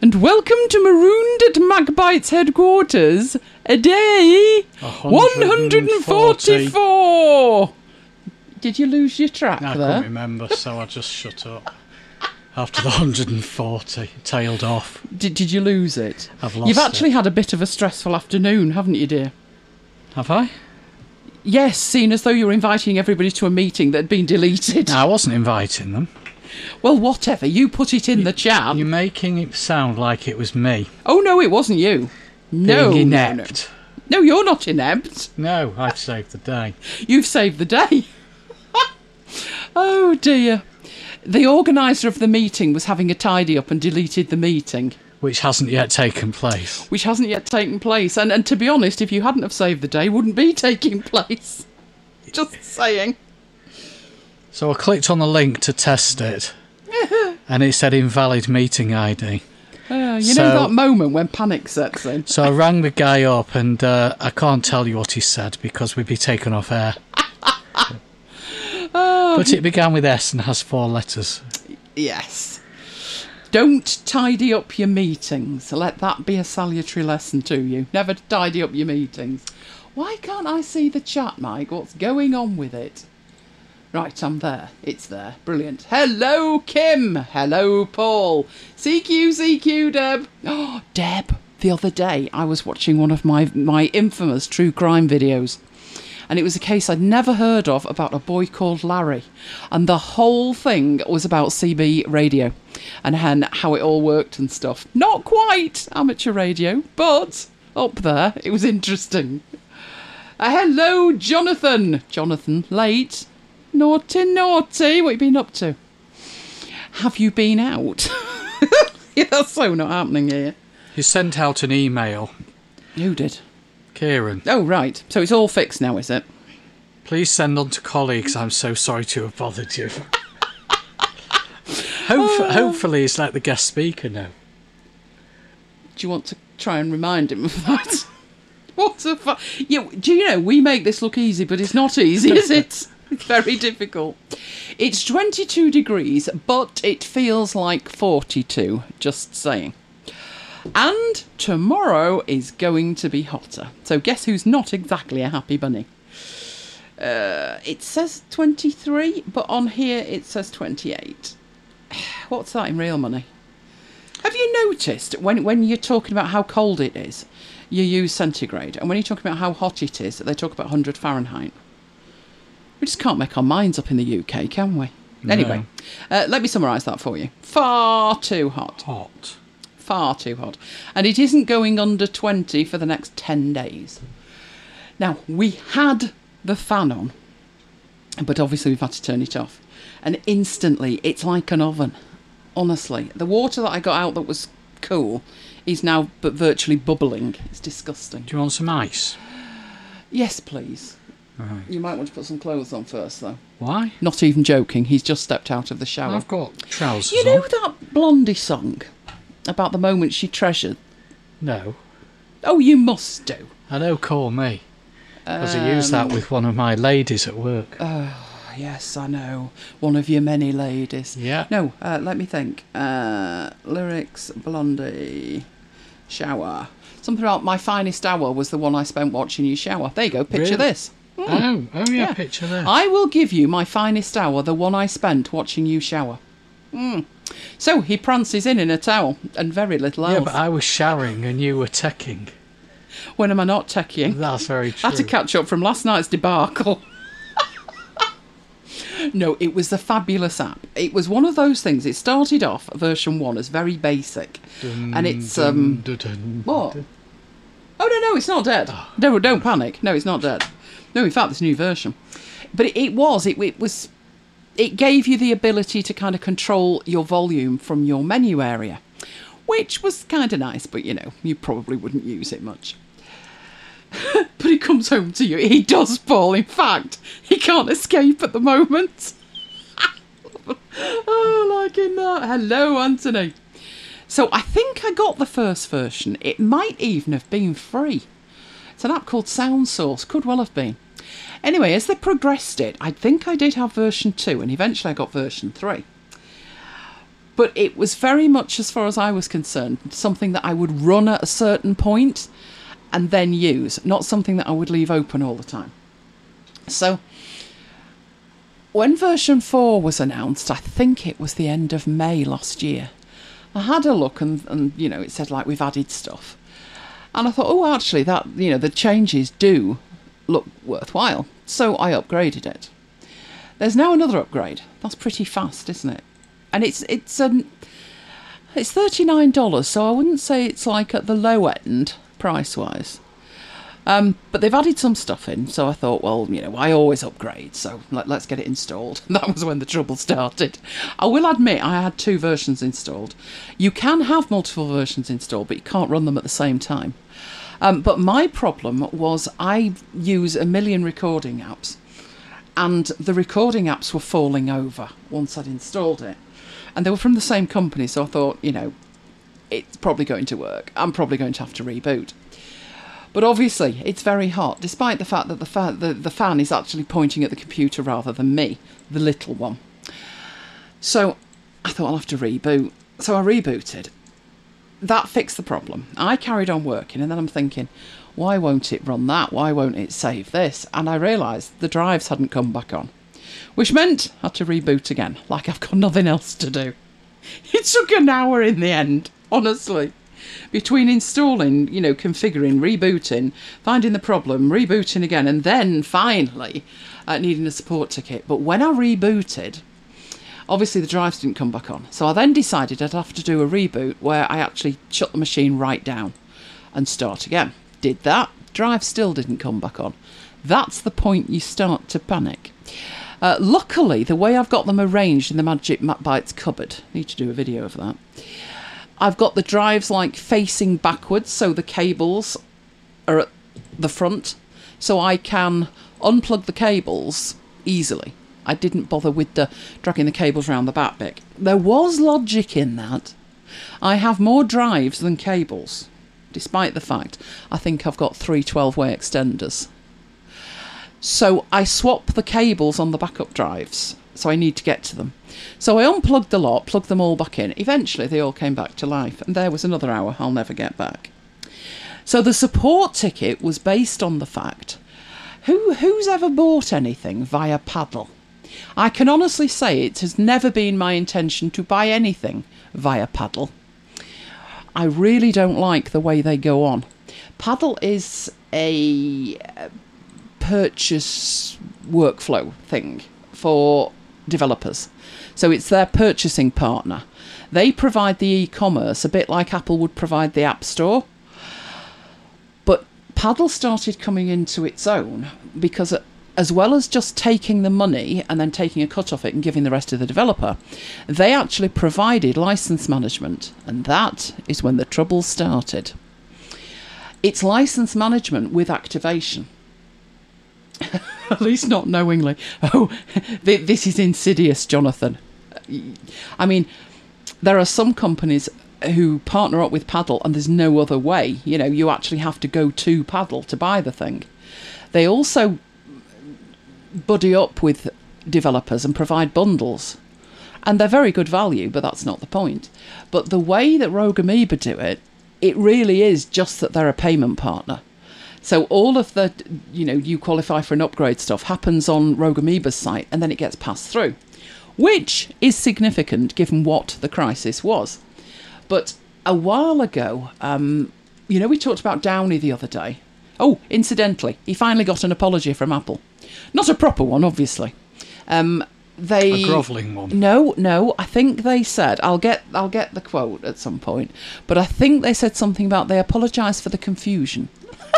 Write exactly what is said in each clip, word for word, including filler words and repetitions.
and welcome to Marooned at Macbite's headquarters, a day one hundred forty-four. Did you lose your track I there? I couldn't remember, so I just shut up. After the one hundred forty, tailed off. Did, did you lose it? I've lost You've actually it. had a bit of a stressful afternoon, haven't you, dear? Have I? Yes, seen as though you were inviting everybody to a meeting that had been deleted. No, I wasn't inviting them. Well, whatever. You put it in the chat. You're making it sound like it was me. Oh, no, it wasn't you. No, Being no, no. inept. No, you're not inept. No, I've saved the day. You've saved the day. Oh, dear. The organiser of the meeting was having a tidy up and deleted the meeting. Which hasn't yet taken place. Which hasn't yet taken place. And, and to be honest, if you hadn't have saved the day, it wouldn't be taking place. Just saying. So I clicked on the link to test it. And it said invalid meeting I D. Uh, you So- know that moment when panic sets in? So I rang the guy up and uh, I can't tell you what he said because we'd be taken off air. Oh, But it began with S and has four letters. yes. Don't tidy up your meetings. Let that be a salutary lesson to you. Never tidy up your meetings. Why can't I see the chat, Mike? What's going on with it? Right, I'm there. It's there. Brilliant. Hello, Kim. Hello, Paul. C Q, C Q, Deb. Oh, Deb. The other day, I was watching one of my, my infamous true crime videos. And it was a case I'd never heard of about a boy called Larry. And the whole thing was about C B radio and how it all worked and stuff. Not quite amateur radio, but up there, it was interesting. Uh, hello, Jonathan. Jonathan, late. Naughty, naughty. What have you been up to? Have you been out? Yeah, that's so not happening here. You sent out an email. Who did? Kieran, Oh, right. So it's all fixed now, is it? please send on to colleagues. I'm so sorry to have bothered you. Hope- hopefully it's let the guest speaker know. Do you want to try and remind him of that? What a fu- yeah, do you know, we make this look easy, but it's not easy, is it? It's very difficult. It's twenty-two degrees, but it feels like forty-two, just saying. And tomorrow is going to be hotter. So guess who's not exactly a happy bunny? Uh, it says twenty-three, but on here it says twenty-eight. What's that in real money? Have you noticed when, when you're talking about how cold it is, you use centigrade, and when you're talking about how hot it is, they talk about one hundred Fahrenheit? We just can't make our minds up in the U K, can we? No. Anyway, uh, let me summarise that for you. Far too hot. Hot. Far too hot. And it isn't going under twenty for the next ten days. Now, we had the fan on, but obviously we've had to turn it off. And instantly, it's like an oven. Honestly. The water that I got out that was cool is now but virtually bubbling. It's disgusting. Do you want some ice? Yes, please. Right. You might want to put some clothes on first, though. Why? Not even joking. He's just stepped out of the shower. I've got trousers You know on. that Blondie song about the moment she treasured? No. Oh, you must do. I know, call me. Because I used that with one of my ladies at work. Oh, yes, I know. One of your many ladies. Yeah. No, uh, let me think. Uh, lyrics, Blondie, shower. Something about my finest hour was the one I spent watching you shower. There you go, picture Really? this. Oh, oh yeah, Yeah. picture there. I will give you my finest hour, the one I spent watching you shower. Mm. So he prances in in a towel and very little else. Yeah, but I was showering and you were teching. When am I not teching? That's very I true. had to catch up from last night's debacle. No, it was the fabulous app. It was one of those things. It started off, version one, as very basic. Dun, and it's, dun, um... dun, dun, What? dun. Oh, no, no, it's not dead. No, don't panic. No, it's not dead. No, in fact, there's a new version. But it, it was, it, it was... It gave you the ability to kind of control your volume from your menu area, which was kind of nice, but, you know, you probably wouldn't use it much. But he comes home to you. He does, Paul. In fact, he can't escape at the moment. Oh, like in that. Hello, Anthony. So I think I got the first version. It might even have been free. It's an app called Sound Source. Could well have been. Anyway, as they progressed it, I think I did have version two, and eventually I got version three. but it was very much, as far as I was concerned, something that I would run at a certain point and then use, not something that I would leave open all the time. So when version four was announced, I think it was the end of May last year, I had a look and, and you know, it said like we've added stuff. And I thought, oh, actually, that, you know, the changes do look worthwhile. So I upgraded it. There's now another upgrade. That's pretty fast, isn't it? And it's it's um, it's thirty-nine dollars, so I wouldn't say it's like at the low end price-wise. Um, but they've added some stuff in, so I thought, well, you know, I always upgrade, so let, let's get it installed. That was when the trouble started. I will admit I had two versions installed. You can have multiple versions installed, but you can't run them at the same time. Um, but my problem was I use a million recording apps, and the recording apps were falling over once I'd installed it. And they were from the same company, so I thought, you know, it's probably going to work. I'm probably going to have to reboot. But obviously, it's very hot, despite the fact that the, fa- the, the fan is actually pointing at the computer rather than me, the little one. So I thought I'll have to reboot. So I rebooted. That fixed the problem. I carried on working, and then I'm thinking, why won't it run that? Why won't it save this? And I realised the drives hadn't come back on, which meant I had to reboot again, like I've got nothing else to do. It took an hour in the end, honestly. Between installing, you know, configuring, rebooting, finding the problem, rebooting again, and then finally uh, needing a support ticket. But when I rebooted, obviously the drives didn't come back on. So I then decided I'd have to do a reboot where I actually shut the machine right down and start again. Did that, drive still didn't come back on. That's the point you start to panic. Uh, luckily, the way I've got them arranged in the Magic MacBytes cupboard, need to do a video of that, I've got the drives like facing backwards, so the cables are at the front, so I can unplug the cables easily. I didn't bother with the dragging the cables around the back bit. There was logic in that. I have more drives than cables, despite the fact I think I've got three twelve-way extenders. So I swap the cables on the backup drives, so I need to get to them. So I unplugged the lot, plugged them all back in. Eventually they all came back to life, and there was another hour I'll never get back. So the support ticket was based on the fact, who who's ever bought anything via Paddle? I can honestly say it has never been my intention to buy anything via Paddle. I really don't like the way they go on. Paddle is a purchase workflow thing for developers. So it's their purchasing partner. They provide the e-commerce, a bit like Apple would provide the App Store. But Paddle started coming into its own because as well as just taking the money and then taking a cut off it and giving the rest to the developer, they actually provided license management. And that is when the trouble started. It's license management with activation. At least not knowingly. Oh, this is insidious, Jonathan. I mean, there are some companies who partner up with Paddle and there's no other way. You know, you actually have to go to Paddle to buy the thing. They also buddy up with developers and provide bundles. And they're very good value, but that's not the point. But the way that Rogue Amoeba do it, it really is just that they're a payment partner. So all of the, you know, you qualify for an upgrade stuff happens on Rogue Amoeba's site and then it gets passed through, which is significant given what the crisis was. But a while ago, um, you know, we talked about Downey the other day. Oh, incidentally, he finally got an apology from Apple. Not a proper one, obviously. Um, they a grovelling one. No, no. I think they said I'll get I'll get the quote at some point, but I think they said something about they apologised for the confusion.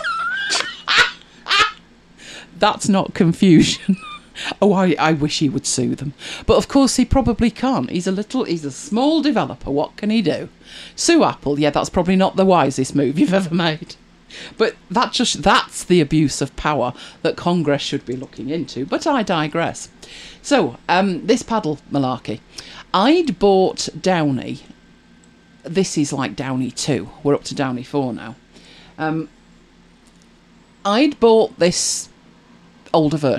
That's not confusion. Oh, I, I wish he would sue them. But of course he probably can't. He's a little, he's a small developer. What can he do? Sue Apple? Yeah, that's probably not the wisest move you've ever made. But that just, that's the abuse of power that Congress should be looking into. But I digress. So, um, this Paddle malarkey. I'd bought Downey. This is like Downey two. We're up to Downey four now. Um, I'd bought this older version.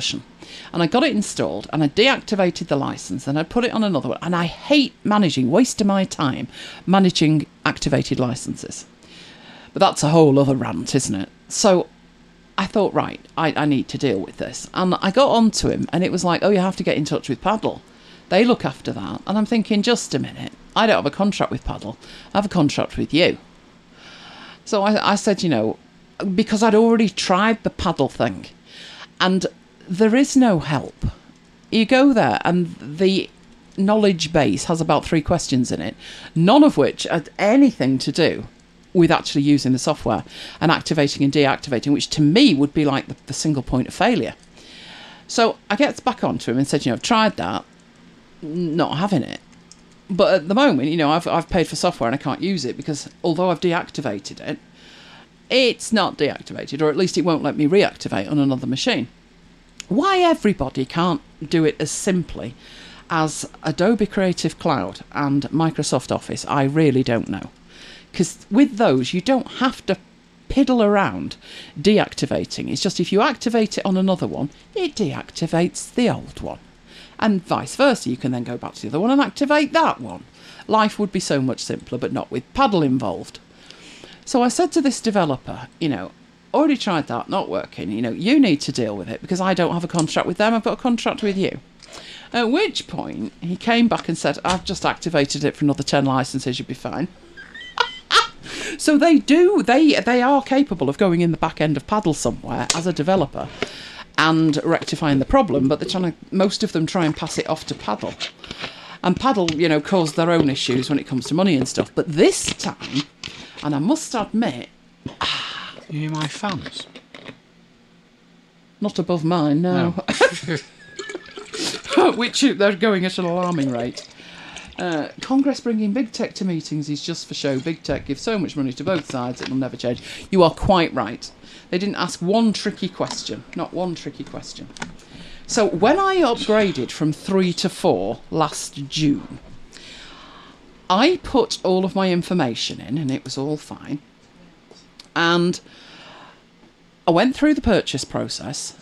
And I got it installed and I deactivated the license and I put it on another one. And I hate managing, wasting my time managing activated licenses. But that's a whole other rant, isn't it? So I thought, right, I, I need to deal with this. And I got on to him and it was like, oh, you have to get in touch with Paddle. They look after that. And I'm thinking, just a minute. I don't have a contract with Paddle. I have a contract with you. So I, I said, you know, because I'd already tried the Paddle thing. And there is no help. You go there and the knowledge base has about three questions in it, none of which had anything to do with actually using the software and activating and deactivating, which to me would be like the, the single point of failure. So I get back onto him and said, you know, I've tried that, not having it. But at the moment, you know, I've I've paid for software and I can't use it because although I've deactivated it, it's not deactivated, or at least it won't let me reactivate on another machine. Why everybody can't do it as simply as Adobe Creative Cloud and Microsoft Office, I really don't know. Because with those, you don't have to piddle around deactivating. It's just if you activate it on another one, it deactivates the old one. And vice versa, you can then go back to the other one and activate that one. Life would be so much simpler, but not with Paddle involved. So I said to this developer, you know, already tried that, not working. You know, you need to deal with it because I don't have a contract with them. I've got a contract with you. At which point he came back and said, I've just activated it for another ten licenses. You'll be fine. So they do, they they are capable of going in the back end of Paddle somewhere as a developer and rectifying the problem, but they're trying to, most of them try and pass it off to Paddle. And Paddle, you know, cause their own issues when it comes to money and stuff. But this time, and I must admit, you my fans? Not above mine, no. no. Which they're going at an alarming rate. Uh, Congress bringing big tech to meetings is just for show. Big tech gives so much money to both sides it will never change. You are quite right. They didn't ask one tricky question. Not one tricky question. So when I upgraded from three to four last June, I put all of my information in and it was all fine. And I went through the purchase process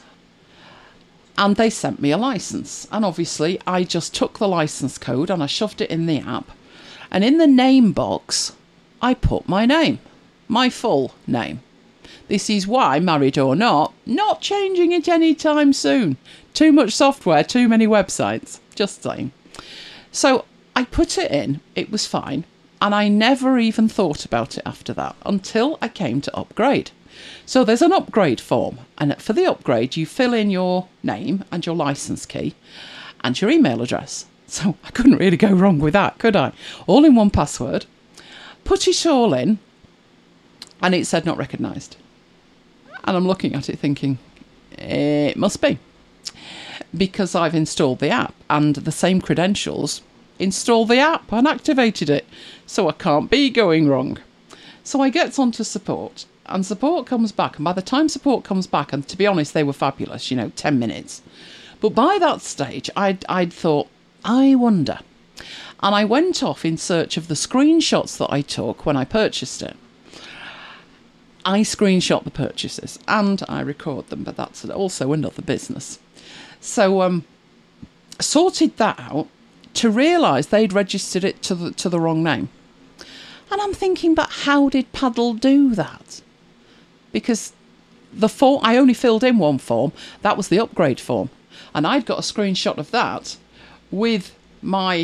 and they sent me a license. And obviously I just took the license code and I shoved it in the app. And in the name box, I put my name, my full name. This is why, married or not, not changing it anytime soon. Too much software, too many websites. Just saying. So I put it in, it was fine. And I never even thought about it after that until I came to upgrade. So there's an upgrade form, and for the upgrade you fill in your name and your license key and your email address. So I couldn't really go wrong with that, could I? All in one password. Put it all in and it said not recognised. And I'm looking at it thinking, it must be. Because I've installed the app and the same credentials installed the app and activated it. So I can't be going wrong. So I get onto support. And support comes back, and by the time support comes back, and to be honest, they were fabulous, you know, ten minutes. But by that stage, I'd, I'd thought, I wonder. And I went off in search of the screenshots that I took when I purchased it. I screenshot the purchases, and I record them, but that's also another business. So, um, sorted that out to realise they'd registered it to the, to the wrong name. And I'm thinking, but how did Paddle do that? Because the form, I only filled in one form. That was the upgrade form. And I'd got a screenshot of that with my...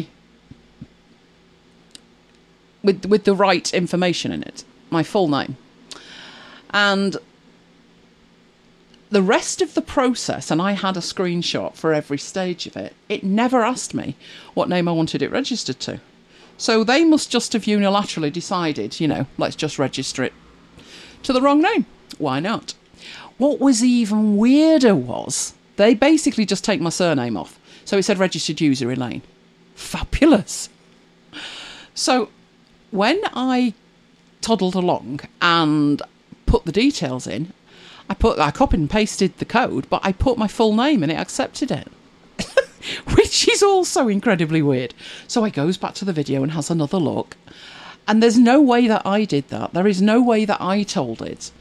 With, with the right information in it. My full name. And the rest of the process, and I had a screenshot for every stage of it, it never asked me what name I wanted it registered to. So they must just have unilaterally decided, you know, let's just register it to the wrong name. Why not? What was even weirder was they basically just take my surname off. So it said registered user Elaine. Fabulous. So when I toddled along and put the details in, I put I copied and pasted the code, but I put my full name and it accepted it. Which is also incredibly weird. So it goes back to the video and has another look. And there's no way that I did that. There is no way that I told it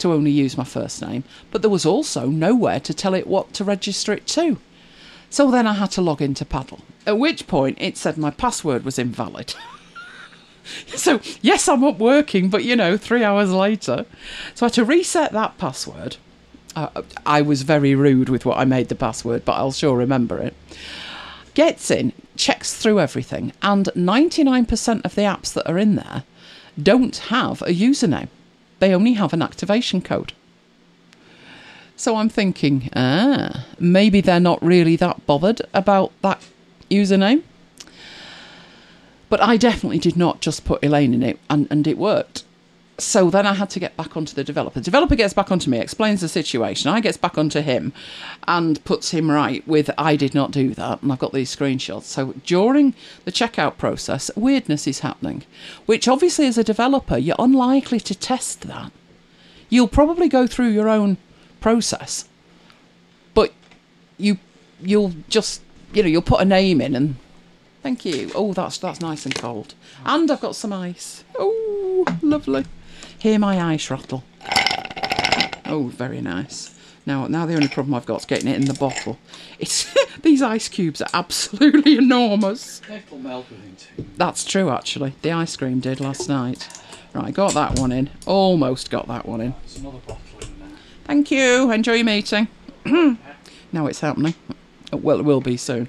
to only use my first name, but there was also nowhere to tell it what to register it to. So then I had to log into Paddle, at which point it said my password was invalid. So, yes, I'm up working, but, you know, three hours later. So I had to reset that password. Uh, I was very rude with what I made the password, but I'll sure remember it. Gets in, checks through everything, and ninety-nine percent of the apps that are in there don't have a username. They only have an activation code. So I'm thinking, ah, maybe they're not really that bothered about that username. But I definitely did not just put Elaine in it, and, and it worked. So then I had to get back onto the developer. The developer gets back onto me, explains the situation. I gets back onto him and puts him right with, I did not do that. And I've got these screenshots. So during the checkout process, weirdness is happening, which obviously as a developer, you're unlikely to test that. You'll probably go through your own process, but you, you'll just, you know, you'll put a name in and thank you. Oh, that's that's nice and cold. And I've got some ice. Oh, lovely. Hear my ice rattle. Oh, very nice. Now, now the only problem I've got is getting it in the bottle. It's these ice cubes are absolutely enormous. It'll melt within two. That's true, actually. The ice cream did last night. Right, got that one in. Almost got that one in. There's another bottle in there. Thank you. Enjoy your meeting. Now it's happening. Well, it will be soon.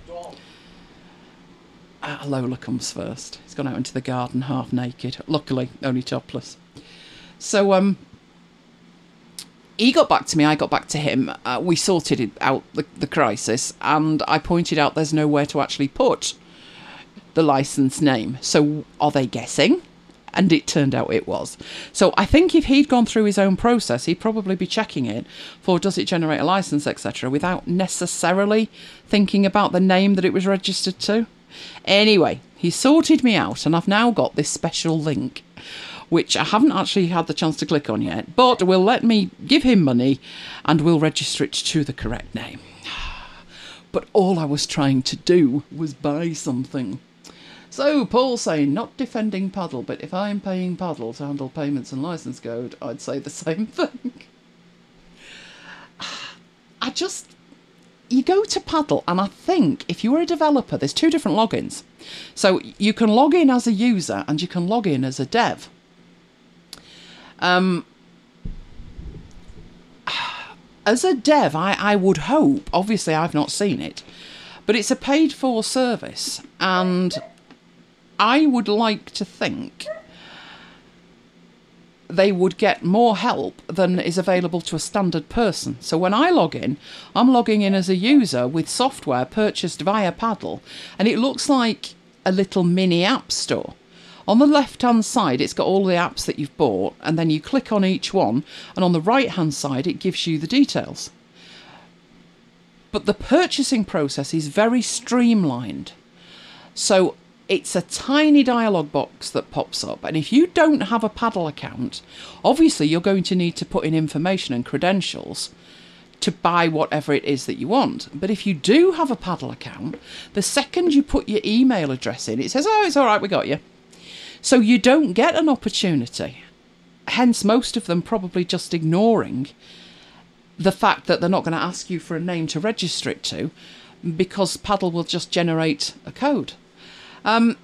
Ah, Lola comes first. He's gone out into the garden half naked. Luckily, only topless. So, um, he got back to me, I got back to him. Uh, we sorted it out, the, the crisis, and I pointed out there's nowhere to actually put the licence name. So, are they guessing? And it turned out it was. So, I think if he'd gone through his own process, he'd probably be checking it for does it generate a licence, et cetera, without necessarily thinking about the name that it was registered to. Anyway, he sorted me out, and I've now got this special link, which I haven't actually had the chance to click on yet, but will let me give him money and will register it to the correct name. But all I was trying to do was buy something. So, Paul saying, not defending Paddle, but if I'm paying Paddle to handle payments and licence code, I'd say the same thing. I just... You go to Paddle, and I think if you were a developer, there's two different logins. So you can log in as a user and you can log in as a dev. Um, as a dev, I, I would hope, obviously I've not seen it, but it's a paid-for service, and I would like to think they would get more help than is available to a standard person. So when I log in, I'm logging in as a user with software purchased via Paddle, and it looks like a little mini app store. On the left-hand side, it's got all the apps that you've bought, and then you click on each one, and on the right-hand side, it gives you the details. But the purchasing process is very streamlined. So it's a tiny dialog box that pops up, and if you don't have a Paddle account, obviously you're going to need to put in information and credentials to buy whatever it is that you want. But if you do have a Paddle account, the second you put your email address in, it says, oh, it's all right, we got you. So you don't get an opportunity. Hence, most of them probably just ignoring the fact that they're not going to ask you for a name to register it to, because Paddle will just generate a code. Um,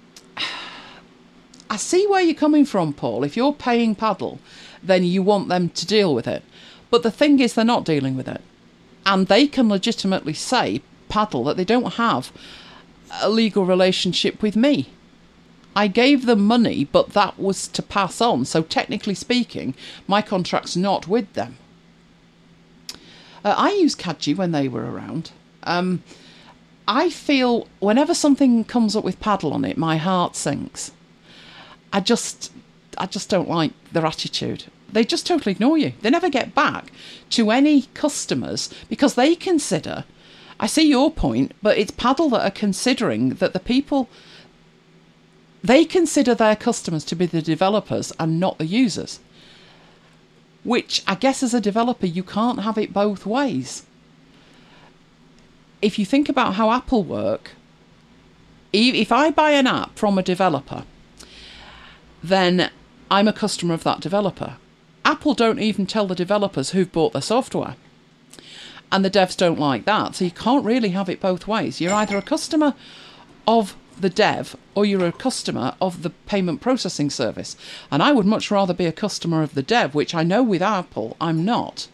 I see where you're coming from, Paul. If you're paying Paddle, then you want them to deal with it. But the thing is, they're not dealing with it. And they can legitimately say, Paddle, that they don't have a legal relationship with me. I gave them money, but that was to pass on. So technically speaking, my contract's not with them. Uh, I used Cadgy when they were around. Um... I feel whenever something comes up with Paddle on it, my heart sinks. I just, I just don't like their attitude. They just totally ignore you. They never get back to any customers because they consider, I see your point, but it's Paddle that are considering that the people, they consider their customers to be the developers and not the users. Which I guess as a developer, you can't have it both ways. If you think about how Apple work, if I buy an app from a developer, then I'm a customer of that developer. Apple don't even tell the developers who've bought their software. And the devs don't like that. So you can't really have it both ways. You're either a customer of the dev or you're a customer of the payment processing service. And I would much rather be a customer of the dev, which I know with Apple I'm not.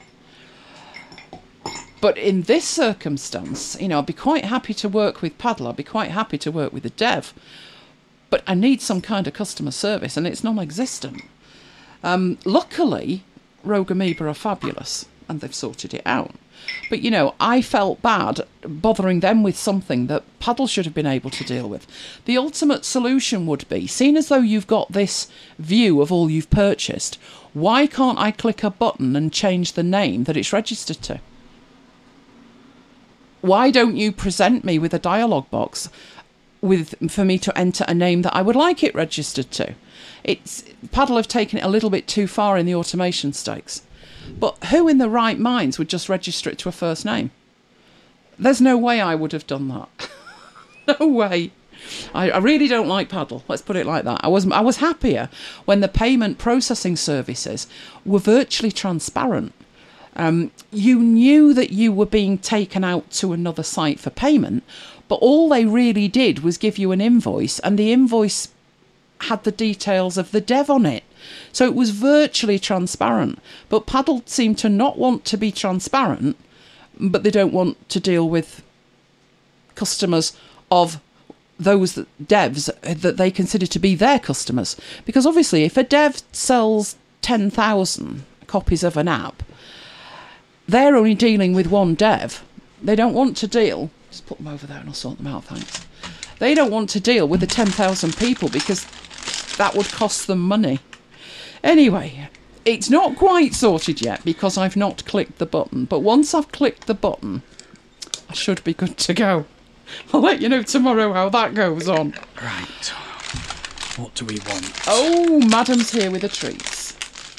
But in this circumstance, you know, I'd be quite happy to work with Paddle. I'd be quite happy to work with the dev. But I need some kind of customer service, and it's non-existent. Um, luckily, Rogue Amoeba are fabulous, and they've sorted it out. But, you know, I felt bad bothering them with something that Paddle should have been able to deal with. The ultimate solution would be, seeing as though you've got this view of all you've purchased, why can't I click a button and change the name that it's registered to? Why don't you present me with a dialog box with for me to enter a name that I would like it registered to? It's Paddle have taken it a little bit too far in the automation stakes. But who in the right minds would just register it to a first name? There's no way I would have done that. No way. I, I really don't like Paddle. Let's put it like that. I was I was happier when the payment processing services were virtually transparent. Um, you knew that you were being taken out to another site for payment, but all they really did was give you an invoice, and the invoice had the details of the dev on it. So it was virtually transparent. But Paddle seemed to not want to be transparent, but they don't want to deal with customers of those that, devs that they consider to be their customers. Because obviously, if a dev sells ten thousand copies of an app, they're only dealing with one dev. They don't want to deal... Just put them over there and I'll sort them out, thanks. They don't want to deal with the ten thousand people because that would cost them money. Anyway, it's not quite sorted yet because I've not clicked the button. But once I've clicked the button, I should be good to go. I'll let you know tomorrow how that goes on. Right. What do we want? Oh, Madam's here with the treats.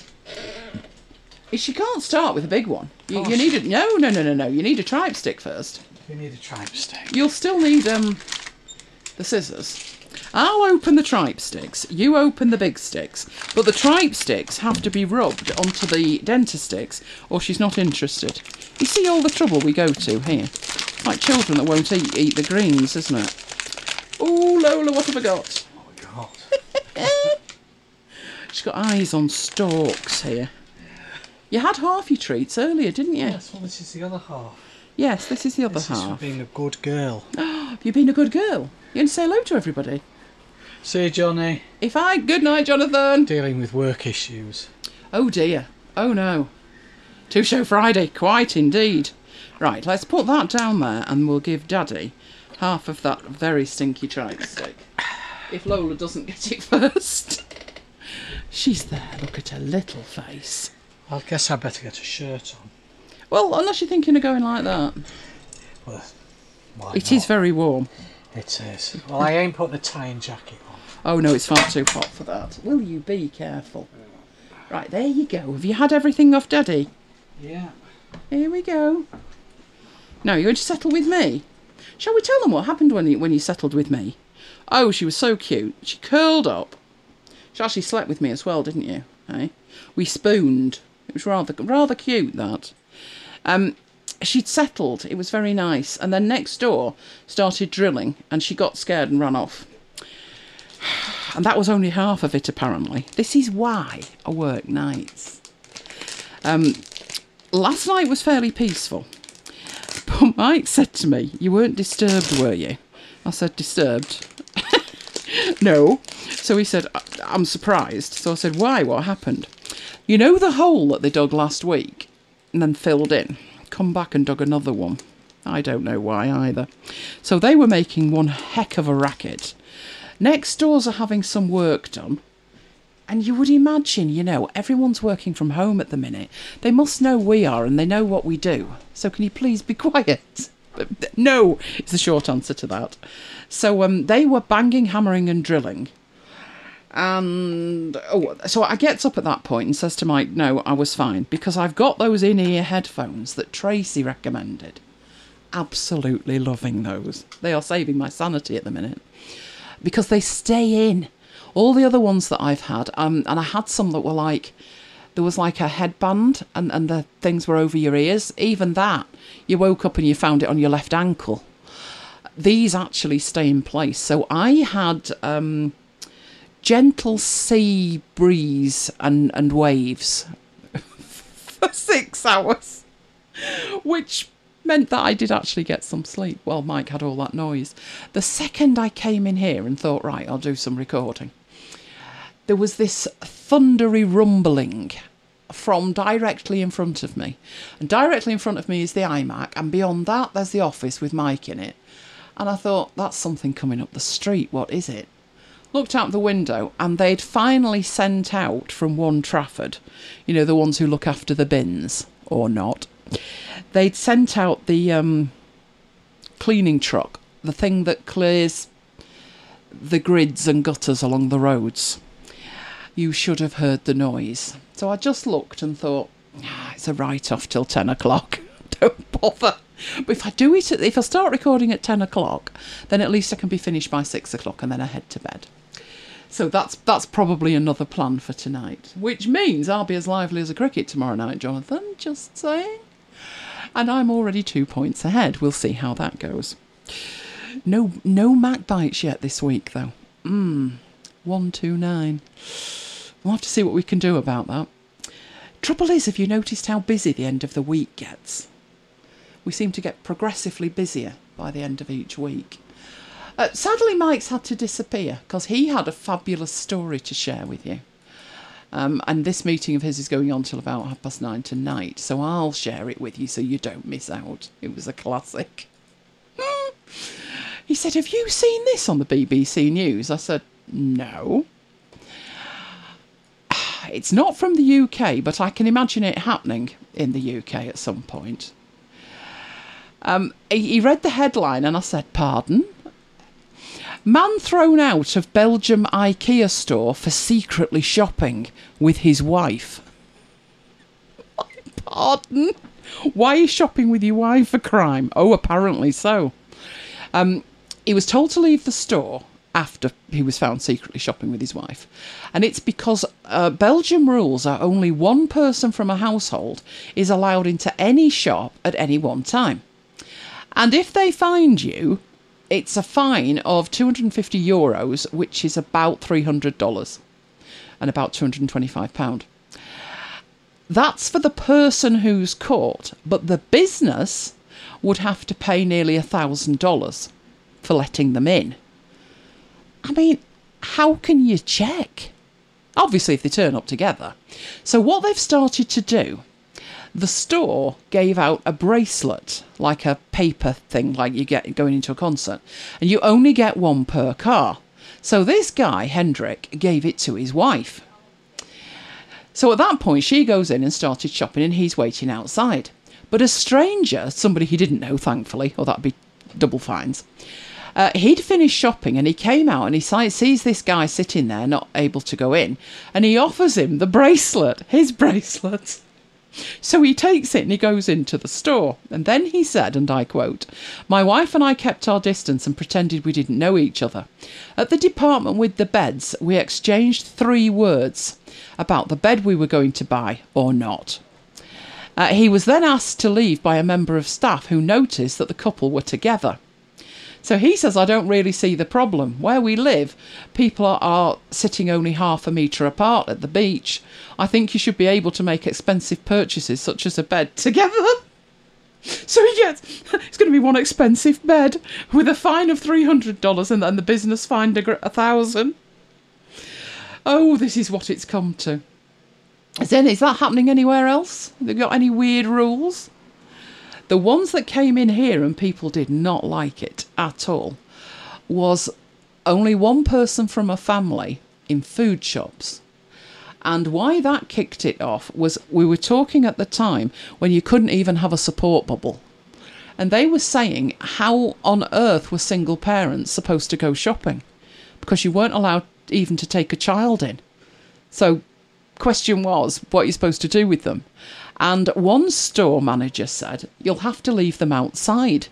She can't start with a big one. You, you need a... No, no, no, no, no. You need a tripe stick first. You need a tripe stick. You'll still need um the scissors. I'll open the tripe sticks. You open the big sticks. But the tripe sticks have to be rubbed onto the dentist sticks or she's not interested. You see all the trouble we go to here? Like children that won't eat, eat the greens, isn't it? Oh, Lola, what have I got? Oh, my God. She's got eyes on stalks here. You had half your treats earlier, didn't you? Yes, well, this is the other half. Yes, this is the other this half. This is for being a good girl. Have you been a good girl? You going to say hello to everybody? See you, Johnny. If I... Good night, Jonathan. Dealing with work issues. Oh, dear. Oh, no. Two-show Friday. Quite indeed. Right, let's put that down there and we'll give Daddy half of that very stinky tripe stick. If Lola doesn't get it first. She's there. Look at her little face. I guess I'd better get a shirt on. Well, unless you're thinking of going like that. Well, why It not? is very warm. It is. Well, I ain't putting a tie and jacket on. Oh, no, it's far too hot for that. Will you be careful? Right, there you go. Have you had everything off Daddy? Yeah. Here we go. Now, you're going to settle with me? Shall we tell them what happened when you, when you settled with me? Oh, she was so cute. She curled up. She actually slept with me as well, didn't you? Hey? We spooned. It was rather rather cute, that. Um, she'd settled. It was very nice. And then next door started drilling and she got scared and ran off. And that was only half of it, apparently. This is why I work nights. Um, last night was fairly peaceful. But Mike said to me, you weren't disturbed, were you? I said, disturbed? No. So he said, I'm surprised. So I said, why? What happened? You know the hole that they dug last week and then filled in? Come back and dug another one. I don't know why either. So they were making one heck of a racket. Next doors are having some work done. And you would imagine, you know, everyone's working from home at the minute. They must know we are and they know what we do. So can you please be quiet? But no, is the short answer to that. So um, they were banging, hammering and drilling. And oh, so I gets up at that point and says to Mike, no, I was fine. Because I've got those in-ear headphones that Tracy recommended. Absolutely loving those. They are saving my sanity at the minute. Because they stay in. All the other ones that I've had, um, and I had some that were like there was like a headband and, and the things were over your ears. Even that, you woke up and you found it on your left ankle. These actually stay in place. So I had um, gentle sea breeze and, and waves for six hours, which meant that I did actually get some sleep while Mike had all that noise. The second I came in here and thought, right, I'll do some recording, there was this thundery rumbling from directly in front of me. And directly in front of me is the iMac, and beyond that there's the office with Mike in it. And I thought, that's something coming up the street, what is it? Looked out the window and they'd finally sent out from One Trafford, you know, the ones who look after the bins, or not. They'd sent out the um, cleaning truck, the thing that clears the grids and gutters along the roads. You should have heard the noise. So I just looked and thought, ah, it's a write-off till ten o'clock. Don't bother. But if I do it, at, if I start recording at ten o'clock, then at least I can be finished by six o'clock and then I head to bed. So that's that's probably another plan for tonight, which means I'll be as lively as a cricket tomorrow night, Jonathan, just saying. And I'm already two points ahead. We'll see how that goes. No no Mac bites yet this week, though. Mmm, one two nine. We'll have to see what we can do about that. Trouble is, have you noticed how busy the end of the week gets? We seem to get progressively busier by the end of each week. Uh, sadly, Mike's had to disappear because he had a fabulous story to share with you. Um, and this meeting of his is going on till about half past nine tonight, so I'll share it with you so you don't miss out. It was a classic. He said, have you seen this on the B B C News? I said, no. It's not from the U K, but I can imagine it happening in the U K at some point. Um, he read the headline and I said, pardon? Man thrown out of Belgium IKEA store for secretly shopping with his wife. Pardon? Why is shopping with your wife a crime? Oh, apparently so. Um, he was told to leave the store after he was found secretly shopping with his wife. And it's because uh, Belgium rules are only one person from a household is allowed into any shop at any one time. And if they find you, it's a fine of two hundred fifty euros, which is about three hundred dollars and about two hundred twenty-five pounds. That's for the person who's caught, but the business would have to pay nearly one thousand dollars for letting them in. I mean, how can you check? Obviously, if they turn up together. So what they've started to do, the store gave out a bracelet, like a paper thing like you get going into a concert, and you only get one per car. So this guy, Hendrik, gave it to his wife. So at that point, she goes in and started shopping, and he's waiting outside. But a stranger, somebody he didn't know, thankfully, or that'd be double fines, uh, he'd finished shopping, and he came out, and he sees this guy sitting there, not able to go in, and he offers him the bracelet, his bracelet. So he takes it and he goes into the store. And then he said, and I quote, "My wife and I kept our distance and pretended we didn't know each other. At the department with the beds, we exchanged three words about the bed we were going to buy or not." Uh, he was then asked to leave by a member of staff who noticed that the couple were together. So he says, I don't really see the problem. Where we live, people are, are sitting only half a metre apart at the beach. I think you should be able to make expensive purchases, such as a bed, together. So he gets, it's going to be one expensive bed with a fine of three hundred dollars and then the business fined a one thousand dollars. Oh, this is what it's come to. Then, is that happening anywhere else? Have they got any weird rules? The ones that came in here and people did not like it at all was only one person from a family in food shops. And why that kicked it off was we were talking at the time when you couldn't even have a support bubble. And they were saying, how on earth were single parents supposed to go shopping? Because you weren't allowed even to take a child in. So question was, what are you supposed to do with them? And one store manager said, you'll have to leave them outside.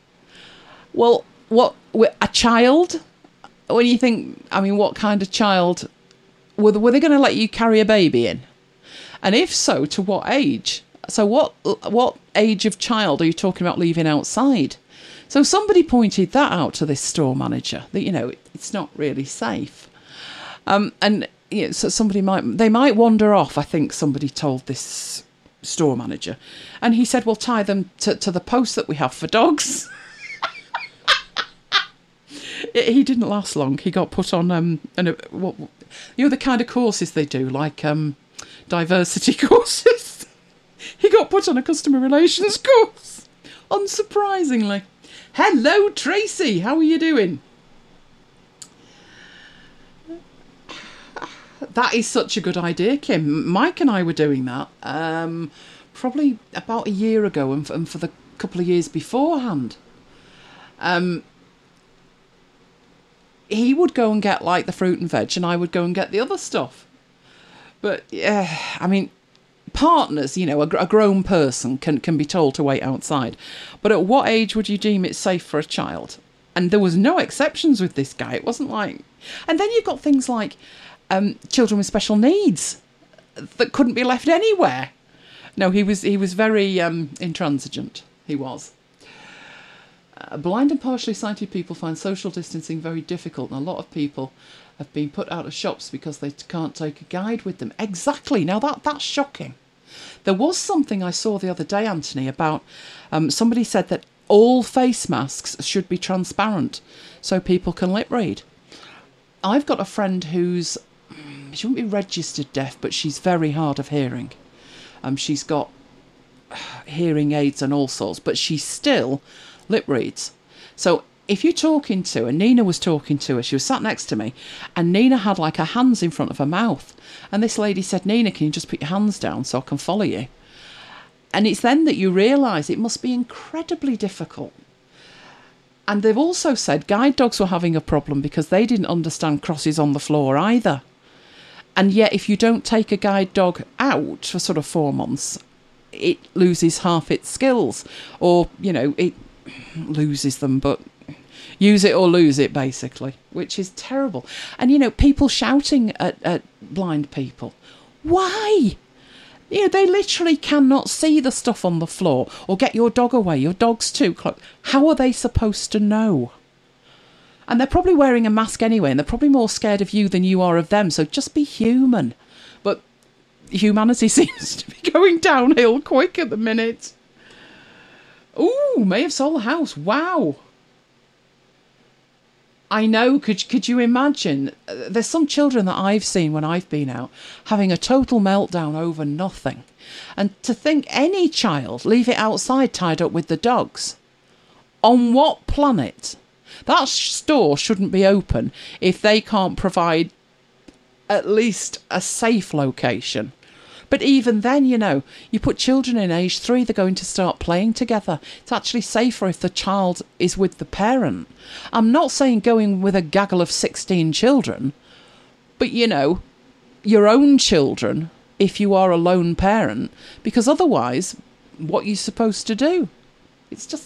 Well, what, a child? When you think, I mean, what kind of child? Were, were they going to let you carry a baby in? And if so, to what age? So what what age of child are you talking about leaving outside? So somebody pointed that out to this store manager, that, you know, it's not really safe. Um, and you know, so somebody might, they might wander off, I think somebody told this store manager. And he said, well, tie them to, to the post that we have for dogs. it, he didn't last long. He got put on, um, an, uh, what, you know, the kind of courses they do, like um, diversity courses. He got put on a customer relations course, unsurprisingly. Hello, Tracy. How are you doing? That is such a good idea, Kim. Mike and I were doing that um, probably about a year ago, and for, and for the couple of years beforehand. Um, he would go and get like the fruit and veg, and I would go and get the other stuff. But yeah, I mean, partners, you know, a, a grown person can, can be told to wait outside. But at what age would you deem it safe for a child? And there was no exceptions with this guy. It wasn't like... And then you've got things like um, children with special needs that couldn't be left anywhere. No, he was he was very um, intransigent. He was. Uh, blind and partially sighted people find social distancing very difficult, and a lot of people have been put out of shops because they can't take a guide with them. Exactly. Now, that that's shocking. There was something I saw the other day, Anthony, about um, somebody said that all face masks should be transparent so people can lip read. I've got a friend who's, she wouldn't be registered deaf, but she's very hard of hearing. Um, she's got hearing aids and all sorts, but she still lip reads. So if you're talking to her, Nina was talking to her, she was sat next to me, and Nina had like her hands in front of her mouth. And this lady said, Nina, can you just put your hands down so I can follow you? And it's then that you realise it must be incredibly difficult. And they've also said guide dogs were having a problem because they didn't understand crosses on the floor either. And yet if you don't take a guide dog out for sort of four months, it loses half its skills. Or, you know, it loses them, but use it or lose it, basically, which is terrible. And, you know, people shouting at, at blind people. Why? You know, they literally cannot see the stuff on the floor, or get your dog away. Your dog's too close. How are they supposed to know? And they're probably wearing a mask anyway, and they're probably more scared of you than you are of them. So just be human. But humanity seems to be going downhill quick at the minute. Ooh, may have sold the house. Wow. I know, could, could you imagine? There's some children that I've seen when I've been out having a total meltdown over nothing. And to think any child, leave it outside tied up with the dogs. On what planet? That store shouldn't be open if they can't provide at least a safe location. But even then, you know, you put children in age three, they're going to start playing together. It's actually safer if the child is with the parent. I'm not saying going with a gaggle of sixteen children, but, you know, your own children, if you are a lone parent, because otherwise, what are you supposed to do? It's just...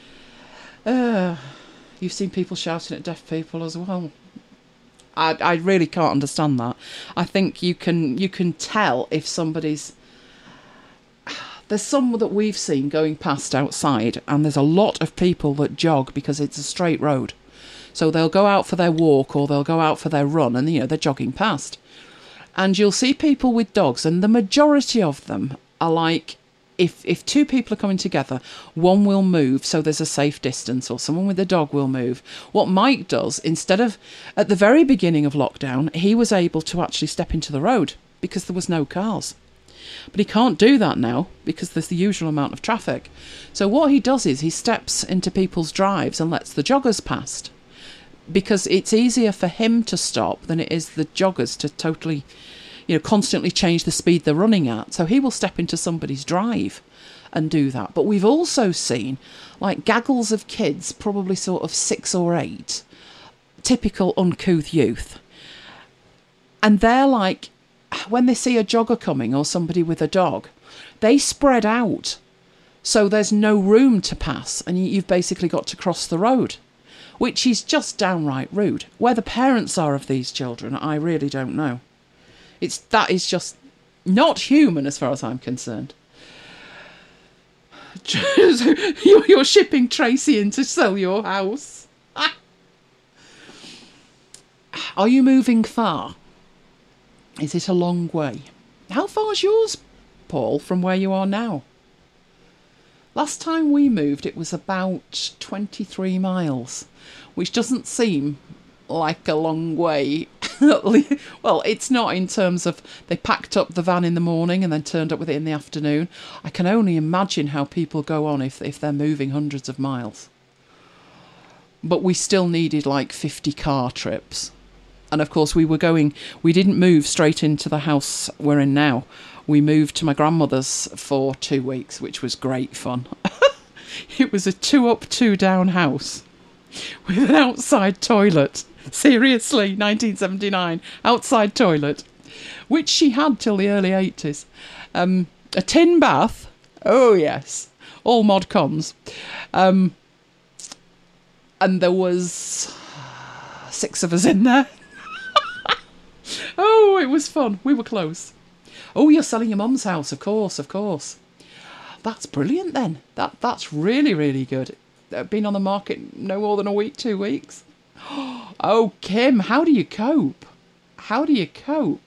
Uh, you've seen people shouting at deaf people as well. I, I really can't understand that. I think you can you can tell if somebody's... There's some that we've seen going past outside, and there's a lot of people that jog because it's a straight road. So they'll go out for their walk or they'll go out for their run, and, you know, they're jogging past. And you'll see people with dogs, and the majority of them are like, if if two people are coming together, one will move so there's a safe distance, or someone with a dog will move. What Mike does, instead of, at the very beginning of lockdown, he was able to actually step into the road because there was no cars. But he can't do that now because there's the usual amount of traffic. So what he does is he steps into people's drives and lets the joggers past, because it's easier for him to stop than it is the joggers to totally... you know, constantly change the speed they're running at. So he will step into somebody's drive and do that. But we've also seen, like, gaggles of kids, probably sort of six or eight, typical uncouth youth. And they're like, when they see a jogger coming or somebody with a dog, they spread out. So there's no room to pass, and you've basically got to cross the road, which is just downright rude. Where the parents are of these children, I really don't know. It's that is just Not human, as far as I'm concerned. you're, you're shipping Tracy in to sell your house. Are you moving far? Is it a long way? How far is yours, Paul, from where you are now? Last time we moved, it was about twenty-three miles, which doesn't seem like a long way. Well, it's not in terms of they packed up the van in the morning and then turned up with it in the afternoon. I can only imagine how people go on if, if they're moving hundreds of miles. But we still needed like fifty car trips. And of course we were going, we didn't move straight into the house we're in now. We moved to my grandmother's for two weeks, which was great fun. It was a two up, two down house with an outside toilet. Seriously, nineteen seventy-nine, outside toilet, which she had till the early eighties. Um, a tin bath, oh yes, all mod cons. Um, and there was six of us in there. Oh, it was fun. We were close. Oh, you're selling your mum's house, of course, of course. That's brilliant then. That That's really, really good. Uh, been on the market no more than a week, two weeks. Oh, Kim, how do you cope? How do you cope?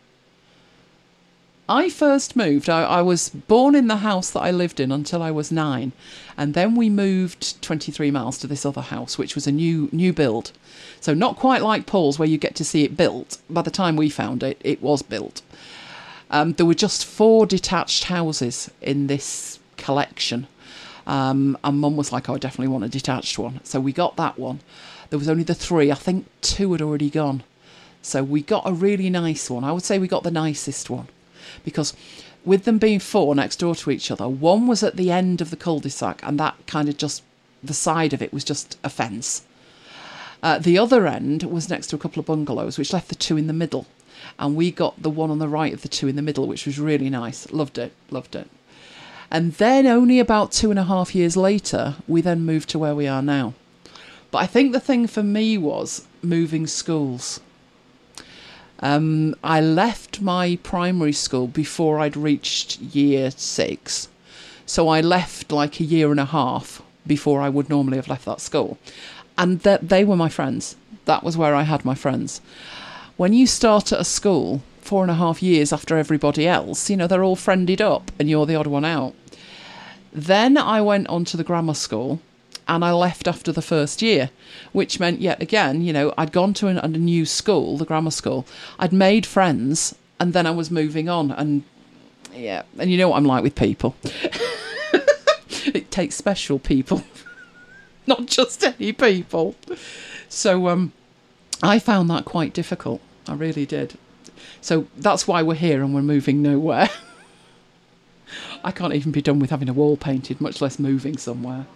I first moved, I, I was born in the house that I lived in until I was nine. And then we moved twenty-three miles to this other house, which was a new new build. So not quite like Paul's where you get to see it built. By the time we found it, it was built. Um, there were just four detached houses in this collection. Um, and Mum was like, oh, I definitely want a detached one. So we got that one. There was only the three. I think two had already gone. So we got a really nice one. I would say we got the nicest one. Because with them being four next door to each other, one was at the end of the cul-de-sac and that kind of just, the side of it was just a fence. Uh, the other end was next to a couple of bungalows, which left the two in the middle. And we got the one on the right of the two in the middle, which was really nice. Loved it, loved it. And then only about two and a half years later, we then moved to where we are now. But I think the thing for me was moving schools. Um, I left my primary school before I'd reached year six. So I left like a year and a half before I would normally have left that school. And that they were my friends. That was where I had my friends. When you start at a school four and a half years after everybody else, you know, they're all friended up and you're the odd one out. Then I went on to the grammar school and I left after the first year, which meant yet again, you know, I'd gone to an, a new school, the grammar school. I'd made friends and then I was moving on. And yeah, and you know what I'm like with people. It takes special people, not just any people. So um, I found that quite difficult. I really did. So that's why we're here and we're moving nowhere. I can't even be done with having a wall painted, much less moving somewhere.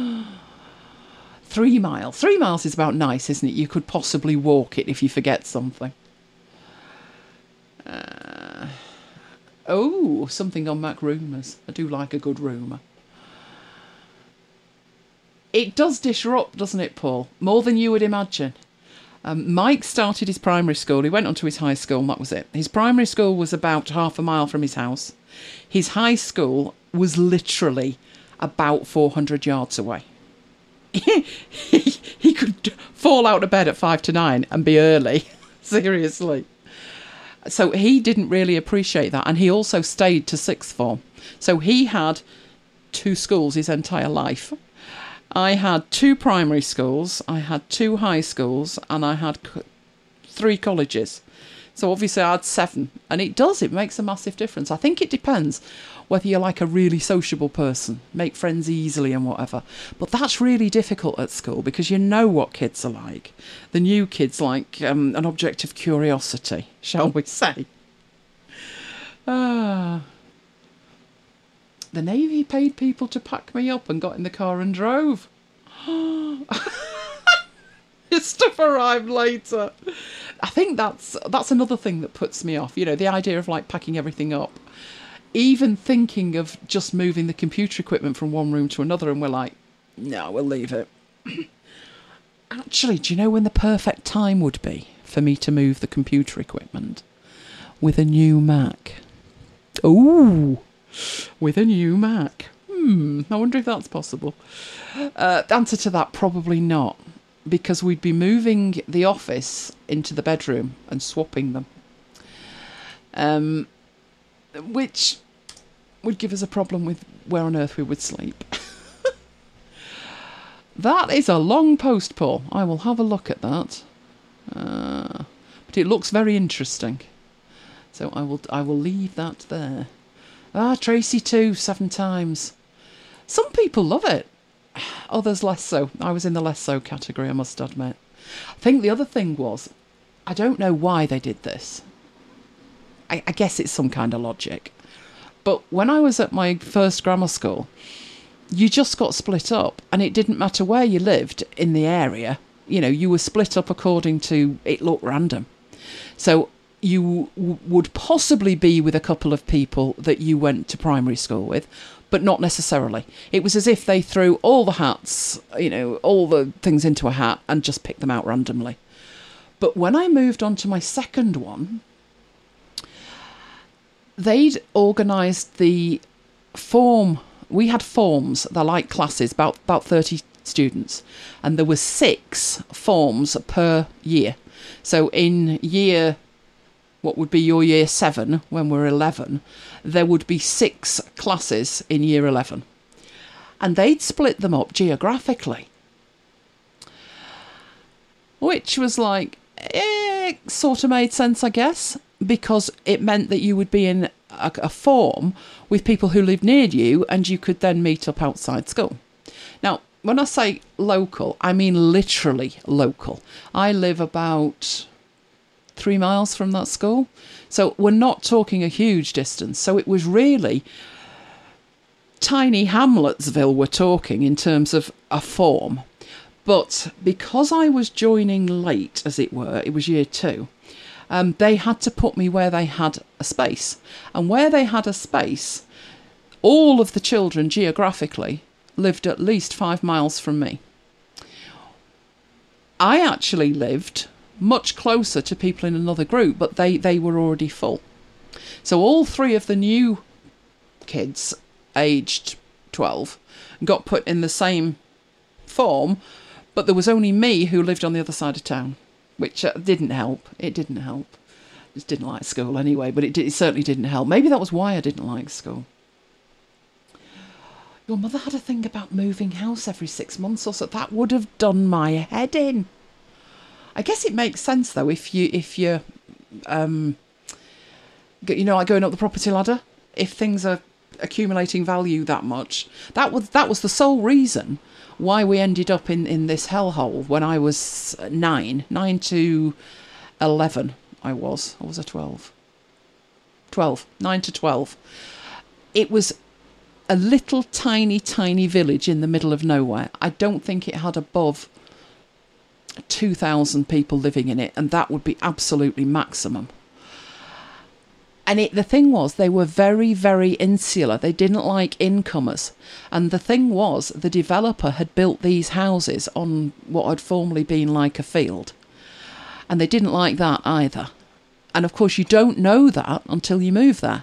Three miles. Three miles is about nice, isn't it? You could possibly walk it if you forget something. Uh, oh, something on Mac Rumours. I do like a good rumour. It does disrupt, doesn't it, Paul? More than you would imagine. Um, Mike started his primary school. He went on to his high school and that was it. His primary school was about half a mile from his house. His high school was literally about four hundred yards away. he, he could fall out of bed at five to nine and be early. Seriously. So he didn't really appreciate that. And he also stayed to sixth form. So he had two schools his entire life. I had two primary schools, I had two high schools, and I had co- three colleges. So obviously I had seven. And it does, it makes a massive difference. I think it depends whether you're like a really sociable person, make friends easily and whatever. But that's really difficult at school because you know what kids are like. The new kids like um, an object of curiosity, shall we say. Ah... The Navy paid people to pack me up and got in the car and drove. Your stuff arrived later. I think that's that's another thing that puts me off. You know, the idea of like packing everything up. Even thinking of just moving the computer equipment from one room to another and we're like, no, we'll leave it. Actually, do you know when the perfect time would be for me to move the computer equipment? With a new Mac. Ooh, with a new Mac. Hmm, I wonder if that's possible. Uh, the answer to that, probably not, because we'd be moving the office into the bedroom and swapping them, um, which would give us a problem with where on earth we would sleep. That is a long post, Paul. I will have a look at that. Uh, but it looks very interesting. So I will I will leave that there. Ah, Tracy too, seven times. Some people love it. Others less so. I was in the less so category, I must admit. I think the other thing was, I don't know why they did this. I, I guess it's some kind of logic. But when I was at my first grammar school, you just got split up, and it didn't matter where you lived in the area. You know, you were split up according to, it looked random. So you w- would possibly be with a couple of people that you went to primary school with, but not necessarily. It was as if they threw all the hats, you know, all the things into a hat and just picked them out randomly. But when I moved on to my second one, they'd organised the form. We had forms, they're like classes, about, about thirty students. And there were six forms per year. So in year, what would be your year seven, when we're eleven, there would be six classes in year eleven. And they'd split them up geographically. Which was like, eh, sort of made sense, I guess, because it meant that you would be in a, a form with people who lived near you, and you could then meet up outside school. Now, when I say local, I mean literally local. I live about three miles from that school, so we're not talking a huge distance. So it was really tiny Hamletsville we're talking in terms of a form. But because I was joining late, as it were, it was year two, um, they had to put me where they had a space. And where they had a space, all of the children geographically lived at least five miles from me. I actually lived much closer to people in another group, but they, they were already full. So all three of the new kids, aged twelve, got put in the same form, but there was only me who lived on the other side of town, which uh, didn't help. It didn't help. I just didn't like school anyway, but it, did, it certainly didn't help. Maybe that was why I didn't like school. Your mother had a thing about moving house every six months or so. That would have done my head in. I guess it makes sense though if you if you're, um, you know, like going up the property ladder. If things are accumulating value that much, that was that was the sole reason why we ended up in, in this hellhole when I was nine, nine to eleven. I was, or was I twelve? Twelve, nine to twelve. It was a little tiny, tiny village in the middle of nowhere. I don't think it had above two thousand people living in it, and that would be absolutely maximum. And it, the thing was, they were very, very insular. They didn't like incomers. And the thing was, the developer had built these houses on what had formerly been like a field. And they didn't like that either. And of course, you don't know that until you move there.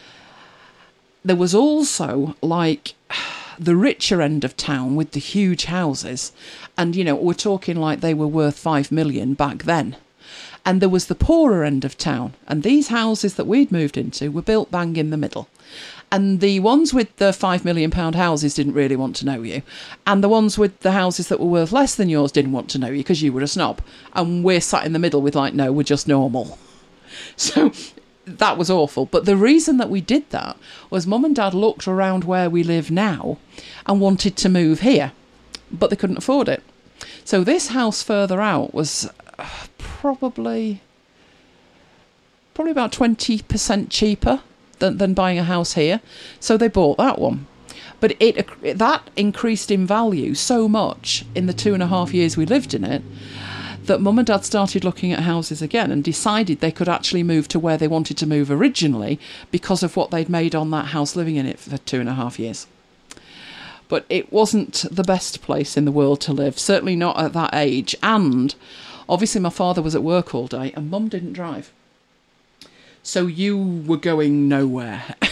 There was also, like, the richer end of town with the huge houses. And, you know, we're talking like they were worth five million back then. And there was the poorer end of town. And these houses that we'd moved into were built bang in the middle. And the ones with the five million pound houses didn't really want to know you. And the ones with the houses that were worth less than yours didn't want to know you because you were a snob. And we're sat in the middle with like, no, we're just normal. So that was awful. But the reason that we did that was Mum and Dad looked around where we live now and wanted to move here, but they couldn't afford it. So this house further out was uh, probably probably about twenty percent cheaper than, than buying a house here. So they bought that one. But it that increased in value so much in the two and a half years we lived in it that Mum and Dad started looking at houses again and decided they could actually move to where they wanted to move originally because of what they'd made on that house living in it for two and a half years. But it wasn't the best place in the world to live, certainly not at that age. And obviously my father was at work all day and Mum didn't drive. So you were going nowhere.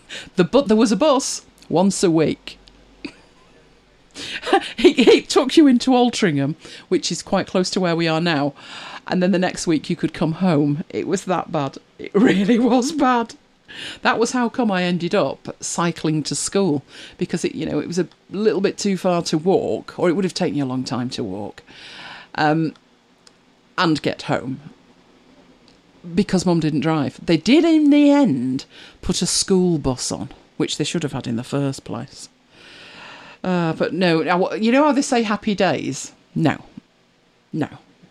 The but there was a bus once a week. it, it took you into Altrincham, which is quite close to where we are now, and then the next week you could come home. It was that bad. It really was bad. That was how come I ended up cycling to school, because it, you know, it was a little bit too far to walk, or it would have taken you a long time to walk, um, and get home. Because Mum didn't drive. They did in the end put a school bus on, which they should have had in the first place. Uh, but no, you know how they say happy days? No, no.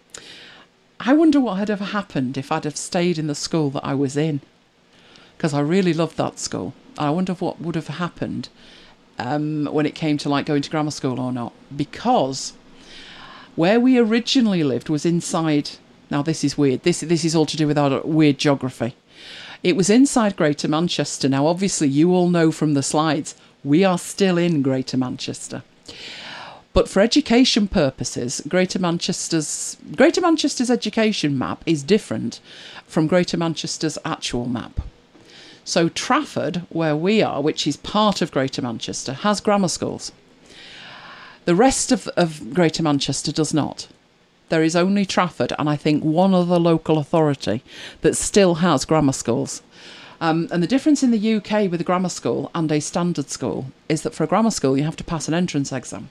I wonder what had ever happened if I'd have stayed in the school that I was in, because I really loved that school. I wonder what would have happened um, when it came to like going to grammar school or not, because where we originally lived was inside. Now this is weird. This this is all to do with our weird geography. It was inside Greater Manchester. Now obviously you all know from the slides we are still in Greater Manchester. But for education purposes, Greater Manchester's Greater Manchester's education map is different from Greater Manchester's actual map. So Trafford, where we are, which is part of Greater Manchester, has grammar schools. The rest of, of Greater Manchester does not. There is only Trafford and I think one other local authority that still has grammar schools. Um, and the difference in the U K with a grammar school and a standard school is that for a grammar school you have to pass an entrance exam.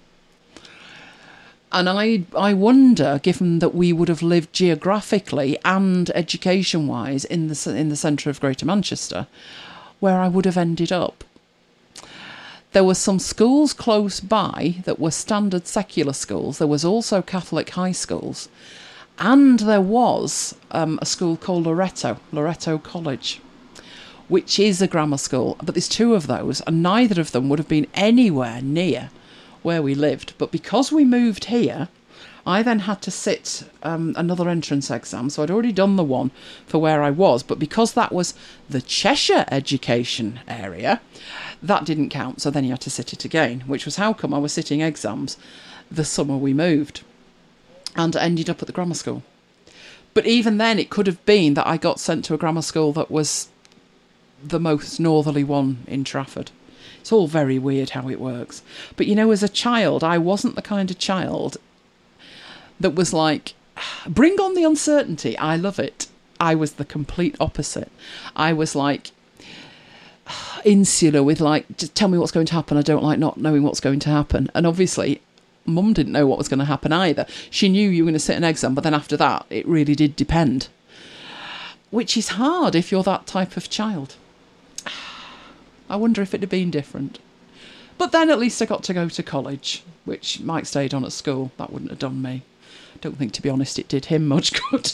And I I wonder, given that we would have lived geographically and education-wise in the in the centre of Greater Manchester, where I would have ended up. There were some schools close by that were standard secular schools. There was also Catholic high schools. And there was um, a school called Loreto, Loreto College, which is a grammar school. But there's two of those, and neither of them would have been anywhere near where we lived. But because we moved here, I then had to sit um, another entrance exam. So I'd already done the one for where I was. But because that was the Cheshire education area, that didn't count. So then you had to sit it again, which was how come I was sitting exams the summer we moved and ended up at the grammar school. But even then, it could have been that I got sent to a grammar school that was the most northerly one in Trafford. It's all very weird how it works. But, you know, as a child, I wasn't the kind of child that was like, bring on the uncertainty. I love it. I was the complete opposite. I was like insular with like, just tell me what's going to happen. I don't like not knowing what's going to happen. And obviously, Mum didn't know what was going to happen either. She knew you were going to sit an exam, but then after that, it really did depend. Which is hard if you're that type of child. I wonder if it had been different. But then at least I got to go to college, which Mike stayed on at school. That wouldn't have done me. Don't think, to be honest, it did him much good.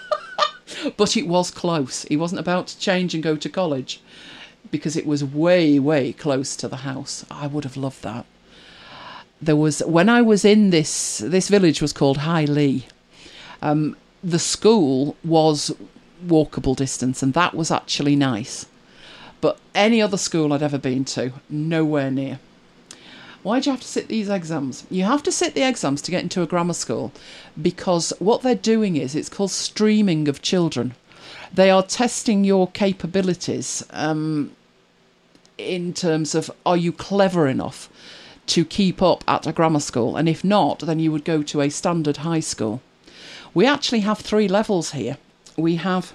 But it was close. He wasn't about to change and go to college because it was way, way close to the house. I would have loved that. There was, when I was in this, this village was called High Lee. Um, the school was walkable distance, and that was actually nice. But any other school I'd ever been to, nowhere near. Why do you have to sit these exams? You have to sit the exams to get into a grammar school because what they're doing is, it's called streaming of children. They are testing your capabilities um, in terms of, are you clever enough to keep up at a grammar school? And if not, then you would go to a standard high school. We actually have three levels here. We have...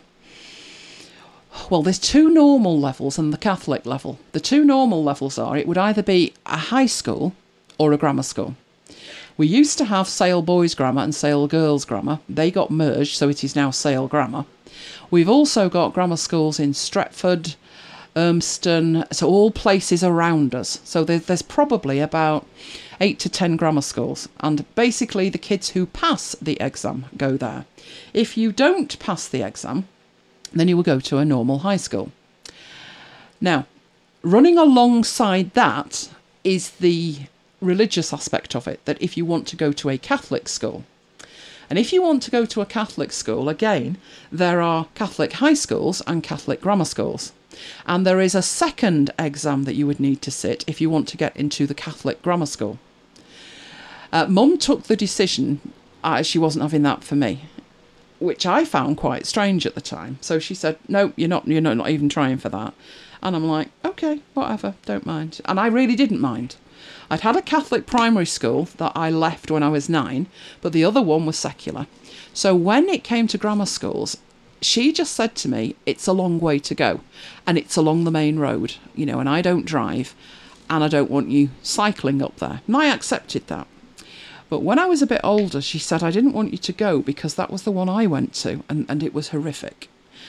Well, there's two normal levels and the Catholic level. The two normal levels are, it would either be a high school or a grammar school. We used to have Sale Boys Grammar and Sale Girls Grammar. They got merged, so it is now Sale Grammar. We've also got grammar schools in Stretford, Urmston, so all places around us. So there, there's probably about eight to ten grammar schools. And basically the kids who pass the exam go there. If you don't pass the exam, then you will go to a normal high school. Now, running alongside that is the religious aspect of it, that if you want to go to a Catholic school, and if you want to go to a Catholic school, again, there are Catholic high schools and Catholic grammar schools. And there is a second exam that you would need to sit if you want to get into the Catholic grammar school. Uh, Mum took the decision, uh, she wasn't having that for me. which I found quite strange at the time. So she said, no, you're not, you're not, not even trying for that. And I'm like, okay, whatever, don't mind. And I really didn't mind. I'd had a Catholic primary school that I left when I was nine, but the other one was secular. So when it came to grammar schools, she just said to me, it's a long way to go, and it's along the main road, you know, and I don't drive, and I don't want you cycling up there. And I accepted that. But when I was a bit older, she said, I didn't want you to go because that was the one I went to, and, and it was horrific.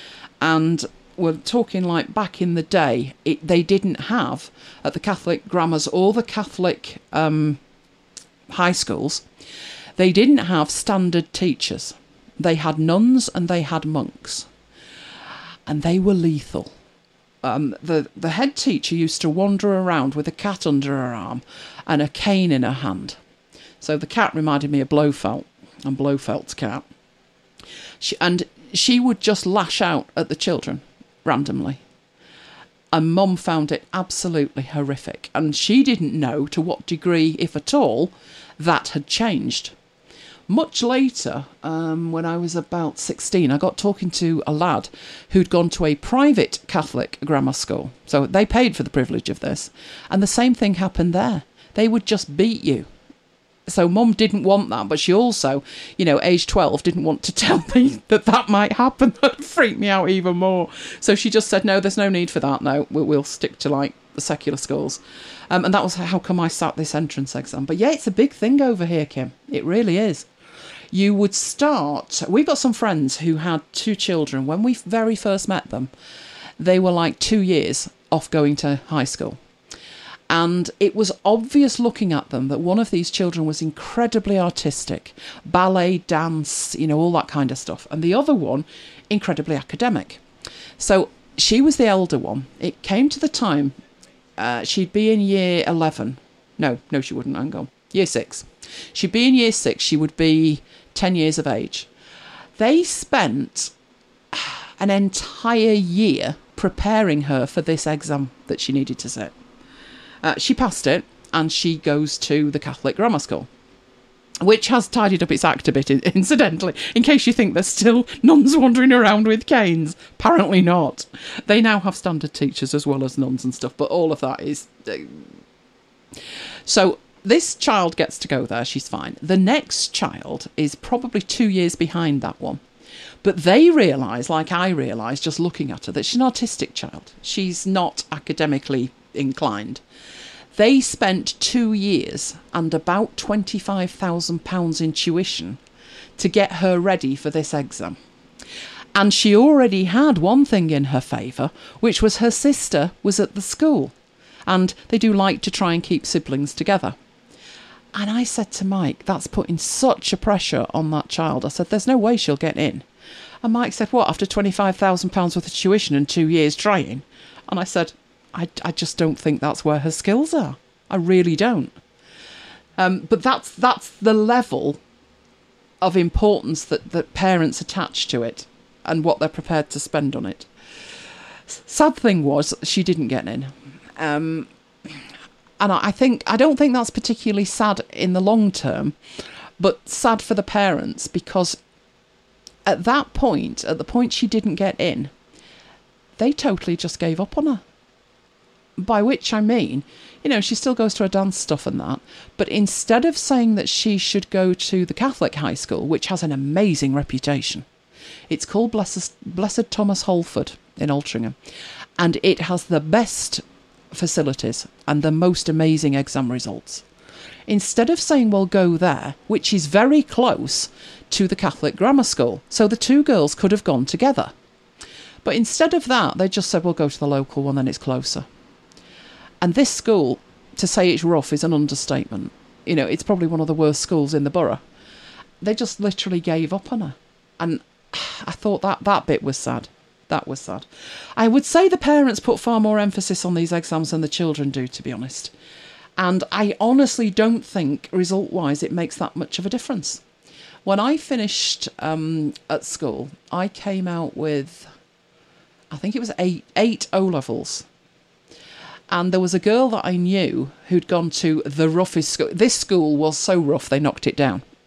And we're talking like back in the day, it, they didn't have, at the Catholic grammars or the Catholic um, high schools, they didn't have standard teachers. They had nuns and they had monks. And they were lethal. Um, the, the head teacher used to wander around with a cat under her arm and a cane in her hand. So the cat reminded me of Blofeld, and Blofeld's cat. She, and she would just lash out at the children randomly. And Mum found it absolutely horrific. And she didn't know to what degree, if at all, that had changed. Much later, um, when I was about sixteen, I got talking to a lad who'd gone to a private Catholic grammar school. So they paid for the privilege of this. And the same thing happened there. They would just beat you. So Mum didn't want that, but she also, you know, age twelve, didn't want to tell me that that might happen. That freaked me out even more. So she just said, no, there's no need for that. No, we'll, we'll stick to, like, the secular schools. Um, and that was how come I sat this entrance exam. But yeah, it's a big thing over here, Kim. It really is. You would start... We've got some friends who had two children. When we very first met them, they were like two years off going to high school. And it was obvious looking at them that one of these children was incredibly artistic. Ballet, dance, you know, all that kind of stuff. And the other one, incredibly academic. So she was the elder one. It came to the time uh, she'd be in year eleven. No, no, she wouldn't. Hang on. Year six. She'd be in year six. She would be ten years of age. They spent an entire year preparing her for this exam that she needed to sit. Uh, she passed it, and she goes to the Catholic grammar school, which has tidied up its act a bit, incidentally, in case you think there's still nuns wandering around with canes. Apparently not. They now have standard teachers as well as nuns and stuff, but all of that is... Uh... So this child gets to go there, she's fine. The next child is probably two years behind that one. But they realise, like I realised just looking at her, that she's an autistic child. She's not academically inclined. They spent two years and about twenty-five thousand pounds in tuition to get her ready for this exam. And she already had one thing in her favour, which was her sister was at the school. And they do like to try and keep siblings together. And I said to Mike, that's putting such a pressure on that child. I said, there's no way she'll get in. And Mike said, what, after twenty-five thousand pounds worth of tuition and two years trying? And I said, I, I just don't think that's where her skills are. I really don't. Um, but that's that's the level of importance that, that parents attach to it and what they're prepared to spend on it. Sad thing was, she didn't get in. Um, and I think I don't think that's particularly sad in the long term, but sad for the parents, because at that point, at the point she didn't get in, they totally just gave up on her. By which I mean, you know, she still goes to her dance stuff and that, but instead of saying that she should go to the Catholic high school, which has an amazing reputation, it's called Blessed, Blessed Thomas Holford in Altrincham, and it has the best facilities and the most amazing exam results. Instead of saying, well, go there, which is very close to the Catholic grammar school, so the two girls could have gone together. But instead of that, they just said, we'll go to the local one, then it's closer. And this school, to say it's rough is an understatement. You know, it's probably one of the worst schools in the borough. They just literally gave up on her. And I thought that, that bit was sad. That was sad. I would say the parents put far more emphasis on these exams than the children do, to be honest. And I honestly don't think, result-wise, it makes that much of a difference. When I finished um, at school, I came out with, I think it was eight, eight O-levels. And there was a girl that I knew who'd gone to the roughest school. This school was so rough, they knocked it down.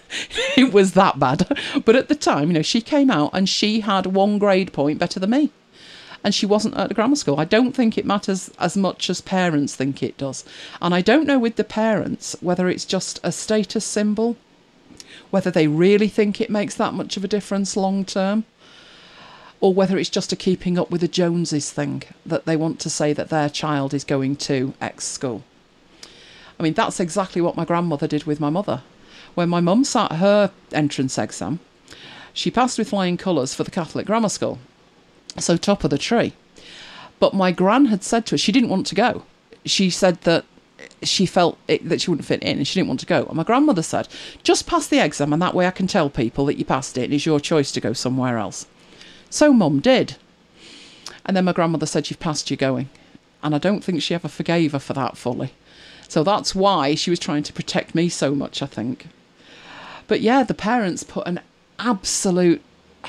It was that bad. But at the time, you know, she came out and she had one grade point better than me. And she wasn't at the grammar school. I don't think it matters as much as parents think it does. And I don't know with the parents whether it's just a status symbol, whether they really think it makes that much of a difference long term, or whether it's just a keeping up with the Joneses thing, that they want to say that their child is going to X school. I mean, that's exactly what my grandmother did with my mother. When my mum sat her entrance exam, she passed with flying colours for the Catholic grammar school. So top of the tree. But my gran had said to her, she didn't want to go. She said that she felt it, that she wouldn't fit in and she didn't want to go. And my grandmother said, just pass the exam and that way I can tell people that you passed it and it's your choice to go somewhere else. So Mum did. And then my grandmother said, you've passed, you're going. And I don't think she ever forgave her for that fully. So that's why she was trying to protect me so much, I think. But yeah, the parents put an absolute...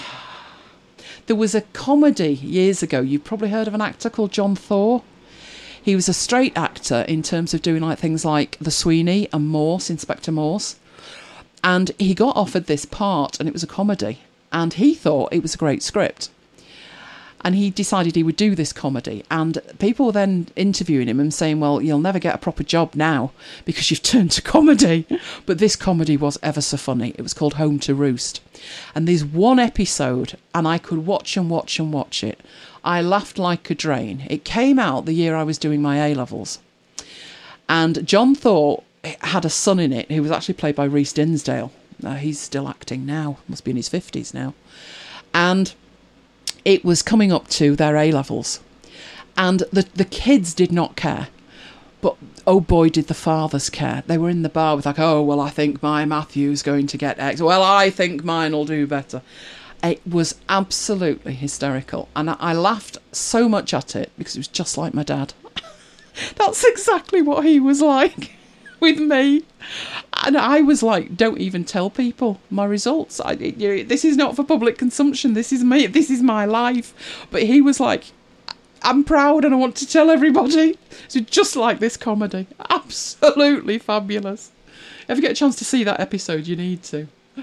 There was a comedy years ago. You've probably heard of an actor called John Thor. He was a straight actor in terms of doing like things like The Sweeney and Morse, Inspector Morse. And he got offered this part and it was a comedy. And he thought it was a great script. And he decided he would do this comedy. And people were then interviewing him and saying, well, you'll never get a proper job now because you've turned to comedy. But this comedy was ever so funny. It was called Home to Roost. And there's one episode, and I could watch and watch and watch it. I laughed like a drain. It came out the year I was doing my A-levels. And John Thor had a son in it who was actually played by Rhys Dinsdale. Uh, he's still acting now. Must be in his fifties now. And it was coming up to their A-levels. And the, the kids did not care. But, oh boy, did the fathers care. They were in the bar with like, oh, well, I think my Matthew's going to get X. Well, I think mine will do better. It was absolutely hysterical. And I, I laughed so much at it because it was just like my dad. That's exactly what he was like with me. And I was like, don't even tell people my results. I, you know, this is not for public consumption. This is me. This is my life. But he was like, I'm proud and I want to tell everybody. So just like this comedy. Absolutely fabulous. If you get a chance to see that episode, you need to.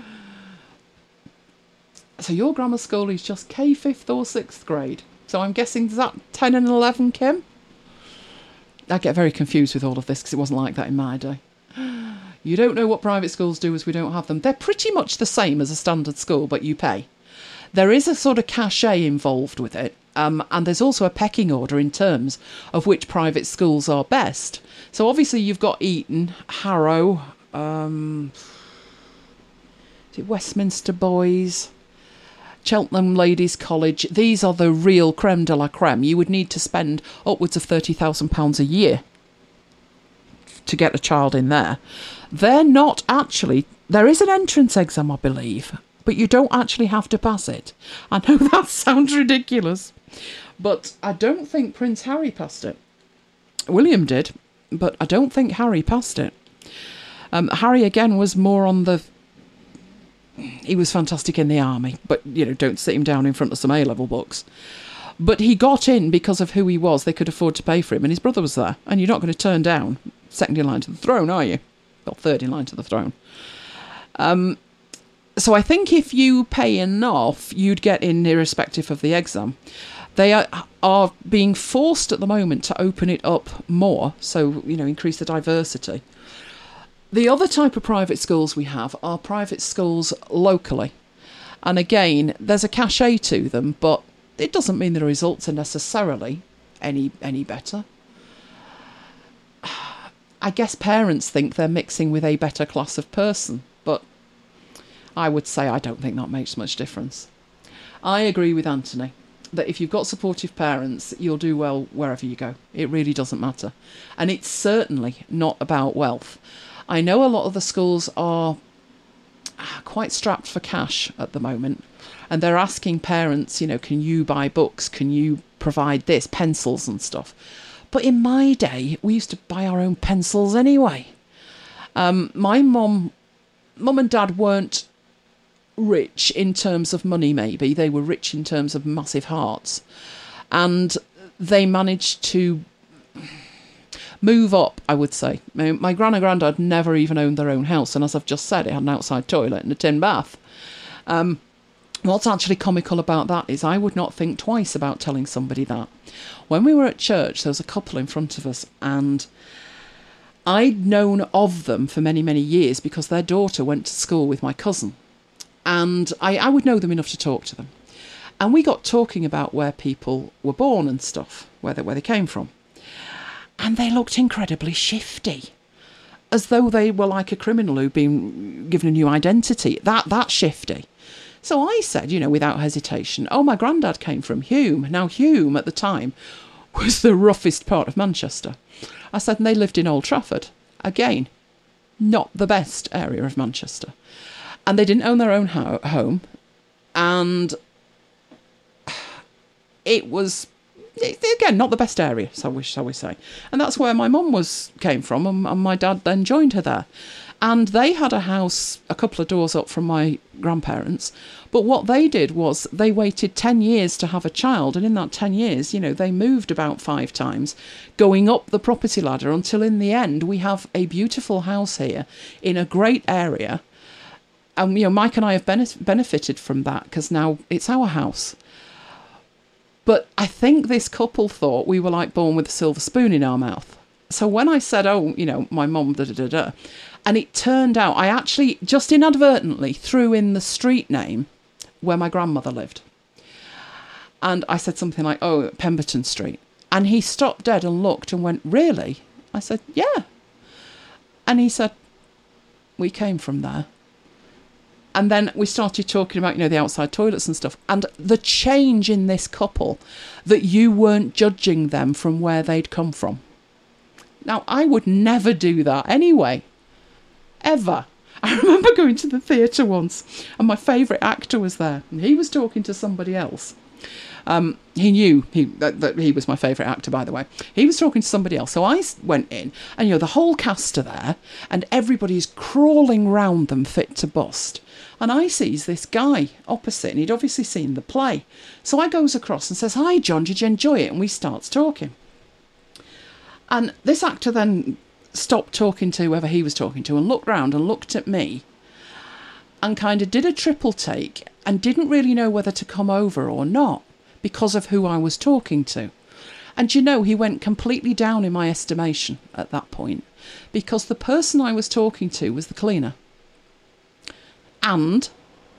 So your grammar school is just K fifth or sixth grade. So I'm guessing, is that ten and eleven, Kim? I get very confused with all of this because it wasn't like that in my day. You don't know what private schools do as we don't have them. They're pretty much the same as a standard school, but you pay. There is a sort of cachet involved with it. Um, and there's also a pecking order in terms of which private schools are best. So obviously you've got Eton, Harrow, um, is it Westminster Boys, Cheltenham Ladies College. These are the real creme de la creme. You would need to spend upwards of thirty thousand pounds a year to get a child in there. They're not actually... There is an entrance exam, I believe, but you don't actually have to pass it. I know that sounds ridiculous, but I don't think Prince Harry passed it. William did, but I don't think Harry passed it. Um, Harry, again, was more on the... He was fantastic in the army, but, you know, don't sit him down in front of some A-level books. But he got in because of who he was. They could afford to pay for him, and his brother was there. And you're not going to turn down second in line to the throne, are you? Well, third in line to the throne. Um, so I think if you pay enough, you'd get in irrespective of the exam. They are, are being forced at the moment to open it up more, so, you know, increase the diversity. The other type of private schools we have are private schools locally. And again, there's a cachet to them, but it doesn't mean the results are necessarily any any better. I guess parents think they're mixing with a better class of person, but I would say I don't think that makes much difference. I agree with Anthony that if you've got supportive parents, you'll do well wherever you go. It really doesn't matter. And it's certainly not about wealth. I know a lot of the schools are quite strapped for cash at the moment, and they're asking parents, you know, can you buy books? Can you provide this, pencils and stuff? But in my day, we used to buy our own pencils anyway. Um, my mum, mum and dad weren't rich in terms of money, maybe. They were rich in terms of massive hearts. And they managed to Move up, I would say. My, my gran and granddad never even owned their own house, and as I've just said, it had an outside toilet and a tin bath. Um, what's actually comical about that is I would not think twice about telling somebody that. When we were at church, there was a couple in front of us, and I'd known of them for many, many years because their daughter went to school with my cousin. And I, I would know them enough to talk to them. And we got talking about where people were born and stuff, where they, where they came from. And they looked incredibly shifty, as though they were like a criminal who'd been given a new identity. That, that shifty. So I said, you know, without hesitation, oh, my granddad came from Hume. Now, Hume at the time was the roughest part of Manchester. I said, and they lived in Old Trafford. Again, not the best area of Manchester. And they didn't own their own ho- home. And it was, again, not the best area, shall we, shall we say. And that's where my mum was came from, and, and my dad then joined her there. And they had a house a couple of doors up from my grandparents. But what they did was they waited ten years to have a child. And in that ten years, you know, they moved about five times, going up the property ladder until in the end we have a beautiful house here in a great area. And, you know, Mike and I have benef- benefited from that because now it's our house. But I think this couple thought we were like born with a silver spoon in our mouth. So when I said, oh, you know, my mum, da da da da, and it turned out I actually just inadvertently threw in the street name where my grandmother lived. And I said something like, oh, Pemberton Street. And he stopped dead and looked and went, really? I said, yeah. And he said, we came from there. And then we started talking about, you know, the outside toilets and stuff. And the change in this couple, that you weren't judging them from where they'd come from. Now, I would never do that anyway. Ever. I remember going to the theatre once and my favourite actor was there. And he was talking to somebody else. Um, he knew he, that, that he was my favourite actor, by the way. He was talking to somebody else. So I went in and, you know, the whole cast are there and everybody's crawling round them fit to bust. And I sees this guy opposite and he'd obviously seen the play. So I goes across and says, hi, John, did you enjoy it? And we starts talking. And this actor then stopped talking to whoever he was talking to and looked round and looked at me and kind of did a triple take and didn't really know whether to come over or not because of who I was talking to. And you know, he went completely down in my estimation at that point because the person I was talking to was the cleaner. And,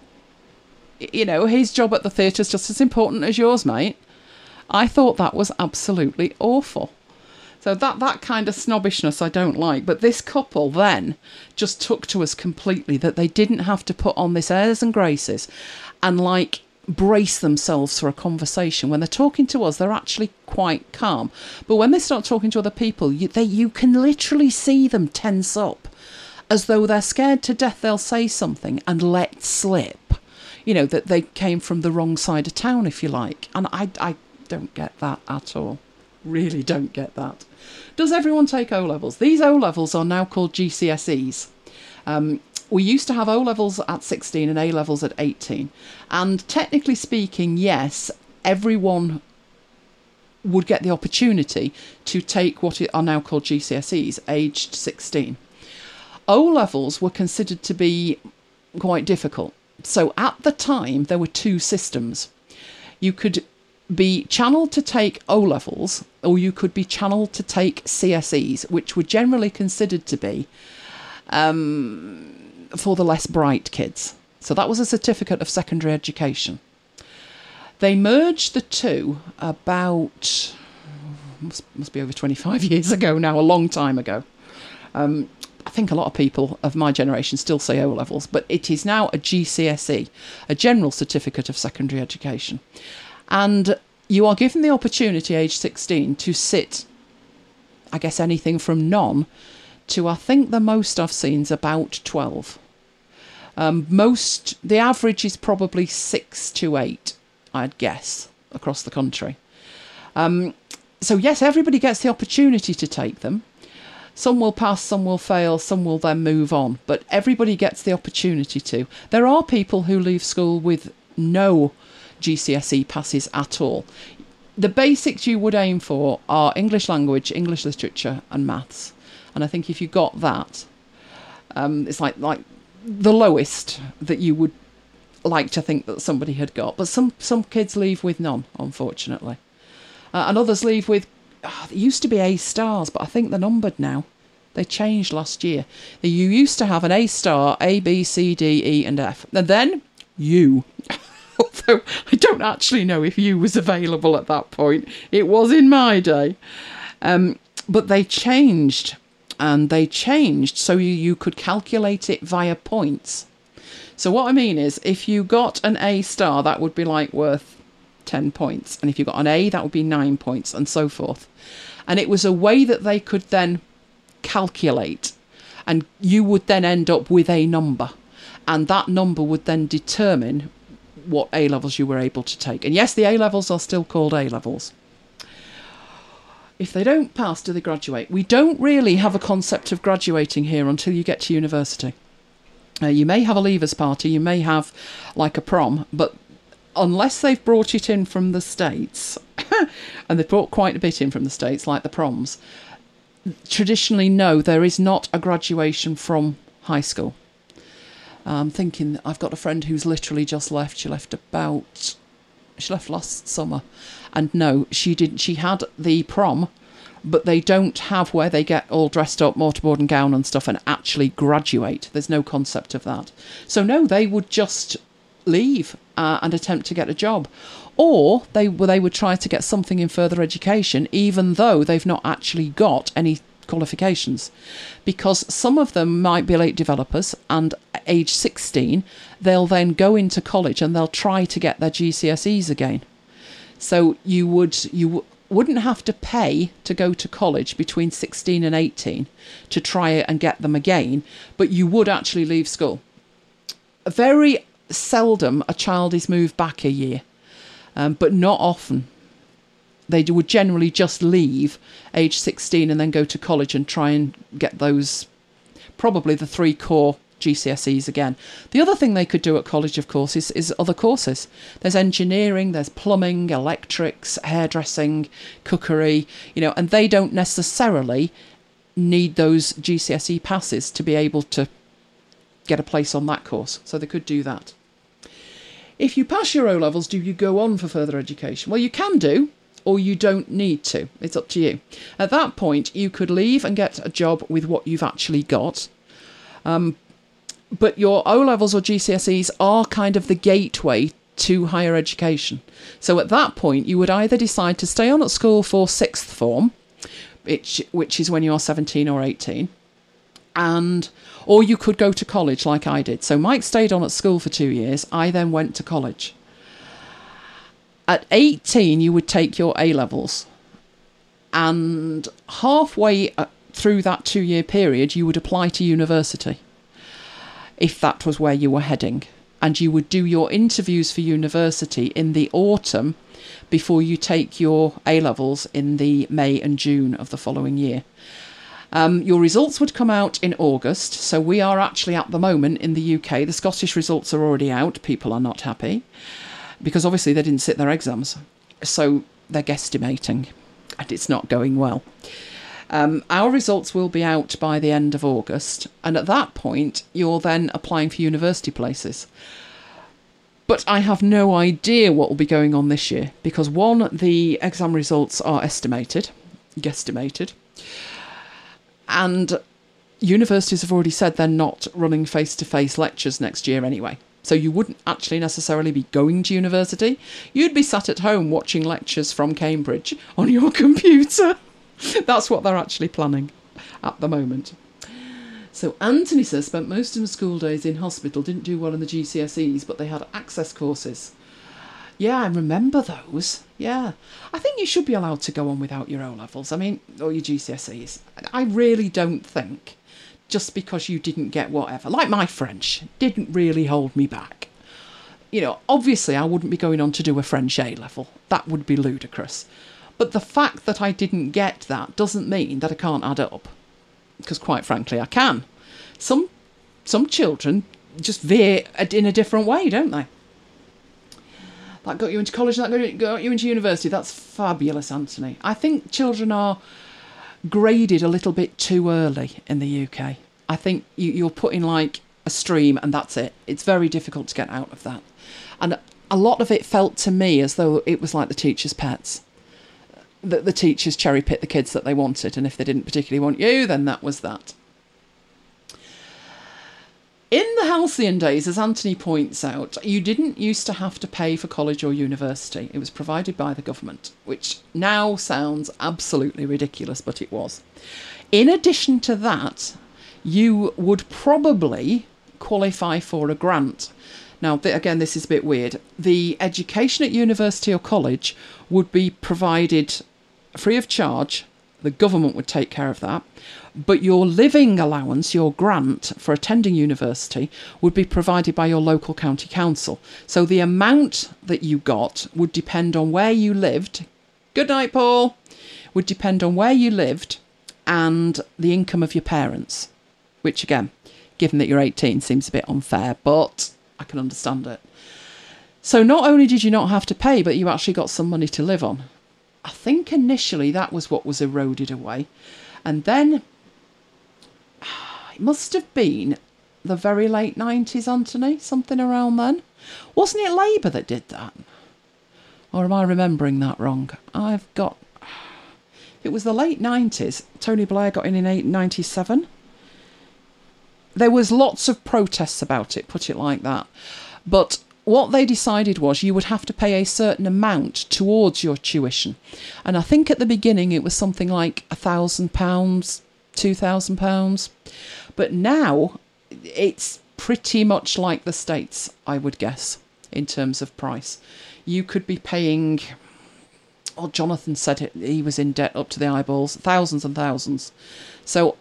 you know, his job at the theatre is just as important as yours, mate. I thought that was absolutely awful. So that, that kind of snobbishness I don't like. But this couple then just took to us completely that they didn't have to put on this airs and graces and, like, brace themselves for a conversation. When they're talking to us, they're actually quite calm. But when they start talking to other people, you, they, you can literally see them tense up. As though they're scared to death they'll say something and let slip. You know, that they came from the wrong side of town, if you like. And I, I don't get that at all. Really don't get that. Does everyone take O-levels? These O-levels are now called G C S Es. Um, we used to have O-levels at sixteen and A-levels at eighteen. And technically speaking, yes, everyone would get the opportunity to take what are now called G C S Es, aged sixteen. O-levels were considered to be quite difficult. So at the time, there were two systems. You could be channelled to take O-levels, or you could be channelled to take C S Es, which were generally considered to be um, for the less bright kids. So that was a certificate of secondary education. They merged the two about, must, must be over twenty-five years ago now, a long time ago. Um, I think a lot of people of my generation still say O-levels, but it is now a G C S E, a General Certificate of Secondary Education. And you are given the opportunity, age sixteen, to sit, I guess, anything from none to, I think the most I've seen is about twelve. Um, most, the average is probably six to eight, I'd guess, across the country. Um, so yes, everybody gets the opportunity to take them. Some will pass, some will fail, some will then move on. But everybody gets the opportunity to. There are people who leave school with no G C S E passes at all. the basics you would aim for are English language, English literature, and maths. And I think if you got that, um, it's like like the lowest that you would like to think that somebody had got. But some some kids leave with none, unfortunately, uh, and others leave with. Oh, they used to be A stars, but I think they're numbered now. They changed last year. You used to have an A star, A, B, C, D, E, and F, and then U. Although I don't actually know if U was available at that point. It was in my day. Um, but they changed, and they changed so you, you could calculate it via points. So what I mean is, if you got an A star, that would be like worth ten points. And if you got an A, that would be nine points, and so forth. And it was a way that they could then calculate, and you would then end up with a number. And that number would then determine what A-levels you were able to take. And yes, the A-levels are still called A-levels. If they don't pass, do they graduate? We don't really have a concept of graduating here until you get to university. Uh, you may have a leavers party, you may have like a prom, but unless they've brought it in from the States, and they've brought quite a bit in from the States, like the proms, traditionally, no, there is not a graduation from high school. I'm thinking, I've got a friend who's literally just left. She left about, she left last summer. And no, she didn't. She had the prom, but they don't have where they get all dressed up, mortarboard and gown and stuff, and actually graduate. There's no concept of that. So no, they would just leave uh, and attempt to get a job. Or they, they would try to get something in further education, even though they've not actually got any qualifications, because some of them might be late developers, and at age sixteen they'll then go into college and they'll try to get their G C S Es again. So you would you w- wouldn't have to pay to go to college between sixteen and eighteen to try it and get them again, but you would actually leave school. Very seldom a child is moved back a year, um, but not often. They would generally just leave age sixteen and then go to college and try and get those, probably the three core G C S Es again. The other thing they could do at college, of course, is, is other courses. There's engineering, there's plumbing, electrics, hairdressing, cookery, you know, and they don't necessarily need those G C S E passes to be able to get a place on that course. So they could do that. If you pass your O-levels, do you go on for further education? Well, you can do, or you don't need to. It's up to you. At that point, you could leave and get a job with what you've actually got. Um, but your O-levels or G C S Es are kind of the gateway to higher education. So at that point, you would either decide to stay on at school for sixth form, which, which is when you're seventeen or eighteen, and or you could go to college like I did. So Mike stayed on at school for two years. I then went to college. At eighteen, you would take your A-levels, and halfway through that two-year period, you would apply to university, if that was where you were heading. And you would do your interviews for university in the autumn before you take your A-levels in the May and June of the following year. Um, your results would come out in August, so we are actually at the moment in the U K. The Scottish results are already out. People are not happy, because obviously they didn't sit their exams, so they're guesstimating, and it's not going well. Um, our results will be out by the end of August, and at that point you're then applying for university places. But I have no idea what will be going on this year, because one, the exam results are estimated, guesstimated, and universities have already said they're not running face-to-face lectures next year anyway. So you wouldn't actually necessarily be going to university. You'd be sat at home watching lectures from Cambridge on your computer. That's what they're actually planning at the moment. So Anthony says, spent most of my school days in hospital, didn't do well in the G C S Es, but they had access courses. Yeah, I remember those. Yeah. I think you should be allowed to go on without your O-levels. I mean, or your G C S Es. I really don't think, just because you didn't get whatever. Like my French, didn't really hold me back. You know, obviously I wouldn't be going on to do a French A-level. That would be ludicrous. But the fact that I didn't get that doesn't mean that I can't add up. Because quite frankly, I can. Some, some children just veer in a different way, don't they? that got you into college, that got you into university. That's fabulous, Anthony. I think children are graded a little bit too early in the U K. I think you, you're put in like a stream and that's it. It's very difficult to get out of that. And a lot of it felt to me as though it was like the teachers' pets. That the teachers cherry picked the kids that they wanted, and if they didn't particularly want you, then that was that. In the halcyon days, as Anthony points out, you didn't used to have to pay for college or university. It was provided by the government, which now sounds absolutely ridiculous, but it was. In addition to that, you would probably qualify for a grant. Now, th- again, this is a bit weird. The education at university or college would be provided free of charge. The government would take care of that. But your living allowance, your grant for attending university, would be provided by your local county council. So the amount that you got would depend on where you lived. Good night, Paul. Would depend on where you lived and the income of your parents. Which, again, given that you're eighteen, seems a bit unfair, but I can understand it. So not only did you not have to pay, but you actually got some money to live on. I think initially that was what was eroded away. And then it must have been the very late nineties, Anthony, something around then. Wasn't it Labour that did that? Or am I remembering that wrong? I've got... It was the late nineties. Tony Blair got in in ninety-seven. There was lots of protests about it, put it like that. But what they decided was you would have to pay a certain amount towards your tuition. And I think at the beginning it was something like a thousand pounds, two thousand pounds. But now it's pretty much like the States, I would guess, in terms of price. You could be paying, well, Jonathan said it, he was in debt up to the eyeballs, thousands and thousands. So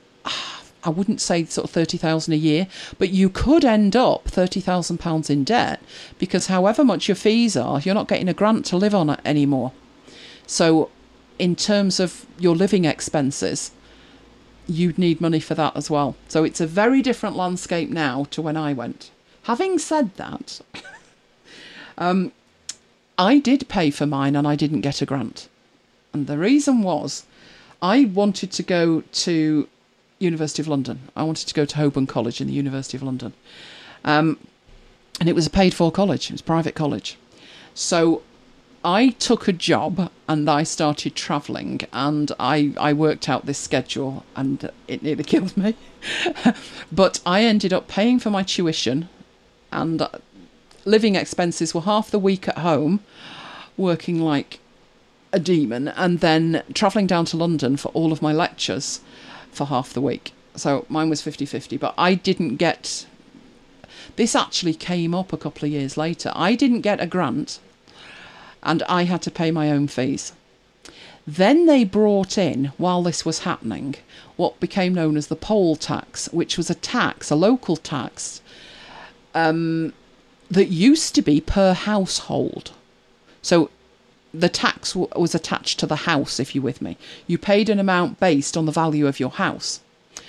I wouldn't say sort of thirty thousand a year, but you could end up thirty thousand pounds in debt because however much your fees are, you're not getting a grant to live on anymore. So in terms of your living expenses, you'd need money for that as well. So it's a very different landscape now to when I went. Having said that, um, I did pay for mine and I didn't get a grant. And the reason was I wanted to go to University of London. I wanted to go to Holborn College in the University of London. Um, and it was a paid for college. It was a private college. So I took a job and I started travelling and I, I worked out this schedule and it nearly killed me. But I ended up paying for my tuition and living expenses were half the week at home, working like a demon, and then travelling down to London for all of my lectures for half the week. So mine was fifty-fifty, but I didn't get... This actually came up a couple of years later. I didn't get a grant and I had to pay my own fees. Then they brought in, while this was happening, what became known as the poll tax, which was a tax, a local tax, um, that used to be per household. So the tax w- was attached to the house, if you're with me. You paid an amount based on the value of your house.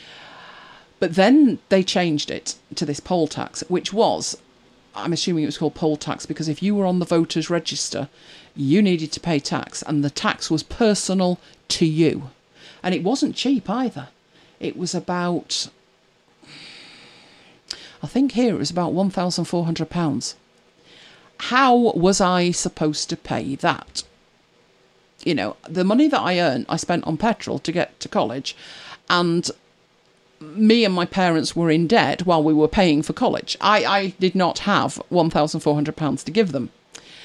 But then they changed it to this poll tax, which was, I'm assuming it was called poll tax, because if you were on the voters' register, you needed to pay tax, and the tax was personal to you. And it wasn't cheap either. It was about, I think here it was about one thousand four hundred pounds. How was I supposed to pay that? You know, the money that I earned, I spent on petrol to get to college, and me and my parents were in debt while we were paying for college. I, I did not have one thousand four hundred pounds to give them.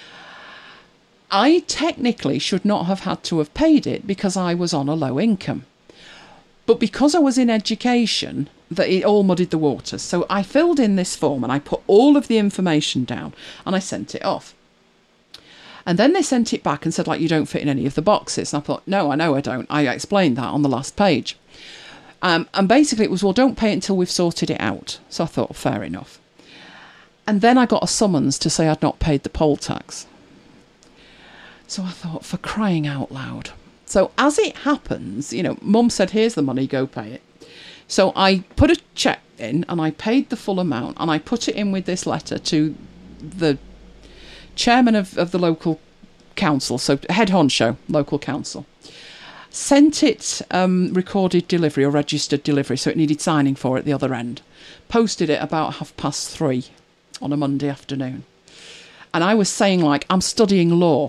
I technically should not have had to have paid it because I was on a low income. But because I was in education, that it all muddied the waters. So I filled in this form and I put all of the information down and I sent it off. And then they sent it back and said, like, you don't fit in any of the boxes. And I thought, no, I know I don't. I explained that on the last page. Um, and basically it was, well, don't pay it until we've sorted it out. So I thought, fair enough. And then I got a summons to say I'd not paid the poll tax. So I thought, for crying out loud. So as it happens, you know, Mum said, here's the money, go pay it. So I put a cheque in and I paid the full amount and I put it in with this letter to the chairman of, of the local council, so head honcho, local council, sent it um, recorded delivery or registered delivery, so it needed signing for at the other end. Posted it about half past three on a Monday afternoon. And I was saying, like, I'm studying law.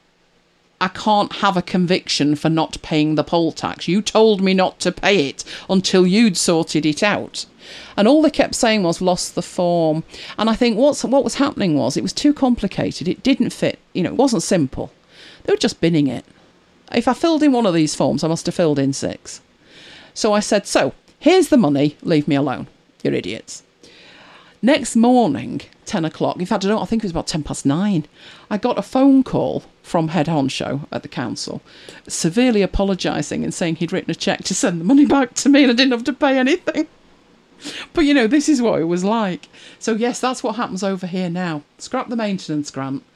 I can't have a conviction for not paying the poll tax. You told me not to pay it until you'd sorted it out. And all they kept saying was, lost the form. And I think what's, what was happening was it was too complicated. It didn't fit. You know, it wasn't simple. They were just binning it. If I filled in one of these forms, I must have filled in six. So I said, so, here's the money. Leave me alone. You're idiots. Next morning, ten o'clock, in fact, I don't I think it was about ten past nine, I got a phone call from head honcho at the council, severely apologising and saying he'd written a cheque to send the money back to me and I didn't have to pay anything. But, you know, this is what it was like. So, yes, that's what happens over here now. Scrap the maintenance grant.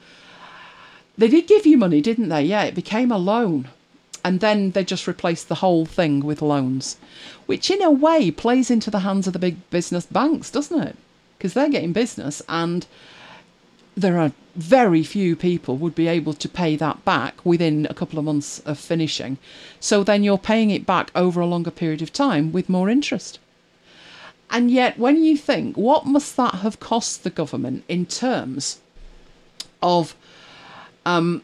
They did give you money, didn't they? Yeah, it became a loan. And then they just replaced the whole thing with loans, which in a way plays into the hands of the big business banks, doesn't it? Because they're getting business and there are very few people would be able to pay that back within a couple of months of finishing. So then you're paying it back over a longer period of time with more interest. And yet when you think, what must that have cost the government in terms of um,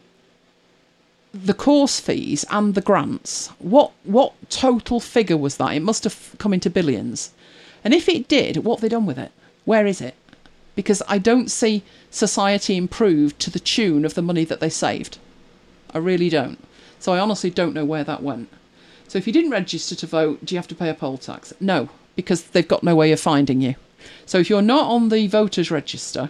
the course fees and the grants? What, what total figure was that? It must have come into billions. And if it did, what have they done with it? Where is it? Because I don't see society improved to the tune of the money that they saved. I really don't. So I honestly don't know where that went. So if you didn't register to vote, do you have to pay a poll tax? No, because they've got no way of finding you. So if you're not on the voters register,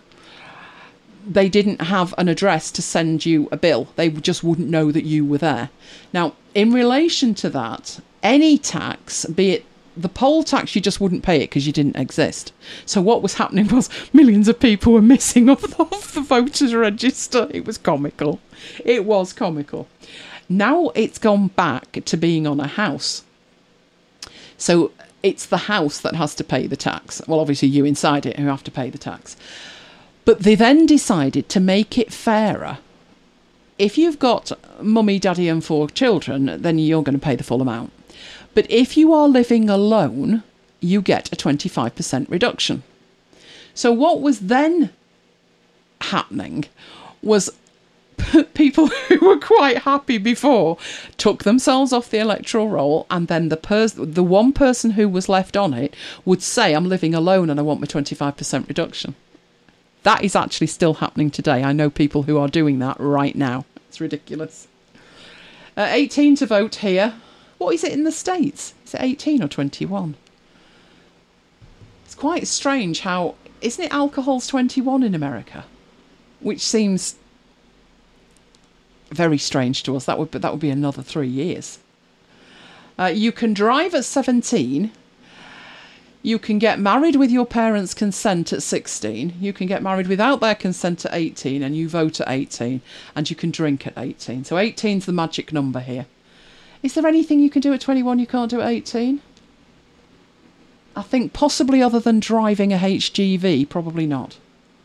they didn't have an address to send you a bill. They just wouldn't know that you were there. Now, in relation to that, any tax, be it the poll tax, you just wouldn't pay it because you didn't exist. So what was happening was millions of people were missing off the, off the voters register. It was comical. It was comical. Now it's gone back to being on a house. So it's the house that has to pay the tax. Well, obviously you inside it who have to pay the tax. But they then decided to make it fairer. If you've got mummy, daddy and four children, then you're going to pay the full amount. But if you are living alone, you get a twenty-five percent reduction. So what was then happening was people who were quite happy before took themselves off the electoral roll, and then the pers- the one person who was left on it would say, I'm living alone and I want my twenty-five percent reduction. That is actually still happening today. I know people who are doing that right now. It's ridiculous. Uh, eighteen to vote here. What is it in the States? Is it eighteen or twenty-one? It's quite strange how... Isn't it alcohol's twenty-one in America? Which seems very strange to us. That would, that would be another three years. Uh, you can drive at seventeen. You can get married with your parents' consent at sixteen. You can get married without their consent at eighteen. And you vote at eighteen. And you can drink at eighteen. So eighteen's the magic number here. Is there anything you can do at twenty-one you can't do at eighteen? I think possibly other than driving a H G V, probably not.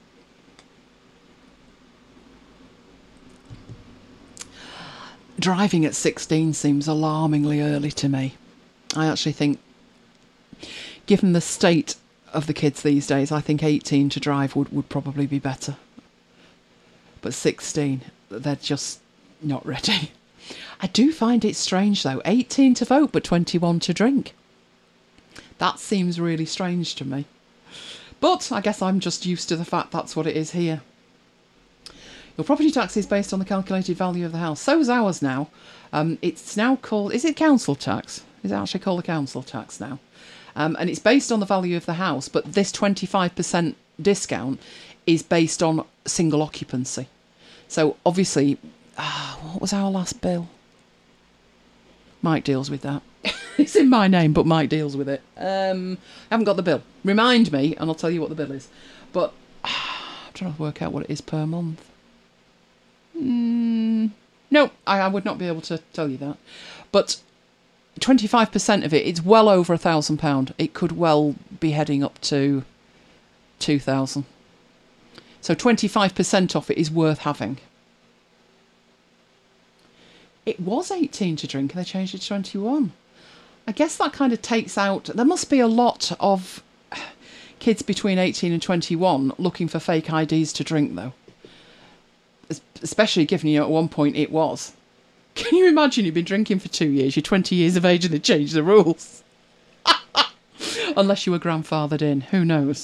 Driving at sixteen seems alarmingly early to me. I actually think, given the state of the kids these days, I think eighteen to drive would, would probably be better. But sixteen, they're just not ready. I do find it strange, though. eighteen to vote, but twenty-one to drink. That seems really strange to me. But I guess I'm just used to the fact that's what it is here. Your property tax is based on the calculated value of the house. So is ours now. Um, it's now called... Is it council tax? Is it actually called the council tax now? Um, and it's based on the value of the house, but this twenty-five percent discount is based on single occupancy. So obviously... Ah, what was our last bill? Mike deals with that. It's in my name, but Mike deals with it. Um, I haven't got the bill. Remind me, and I'll tell you what the bill is. But ah, I'm trying to work out what it is per month. Mm, no, I, I would not be able to tell you that. But twenty-five percent of it, it's well over a thousand pound. It could well be heading up to two thousand. So twenty-five percent off it is worth having. It was eighteen to drink and they changed it to twenty-one. I guess that kind of takes out... There must be a lot of kids between eighteen and twenty-one looking for fake I Ds to drink, though. Especially given, you know, at one point it was. Can you imagine you've been drinking for two years, you're twenty years of age and they change the rules? Unless you were grandfathered in, who knows?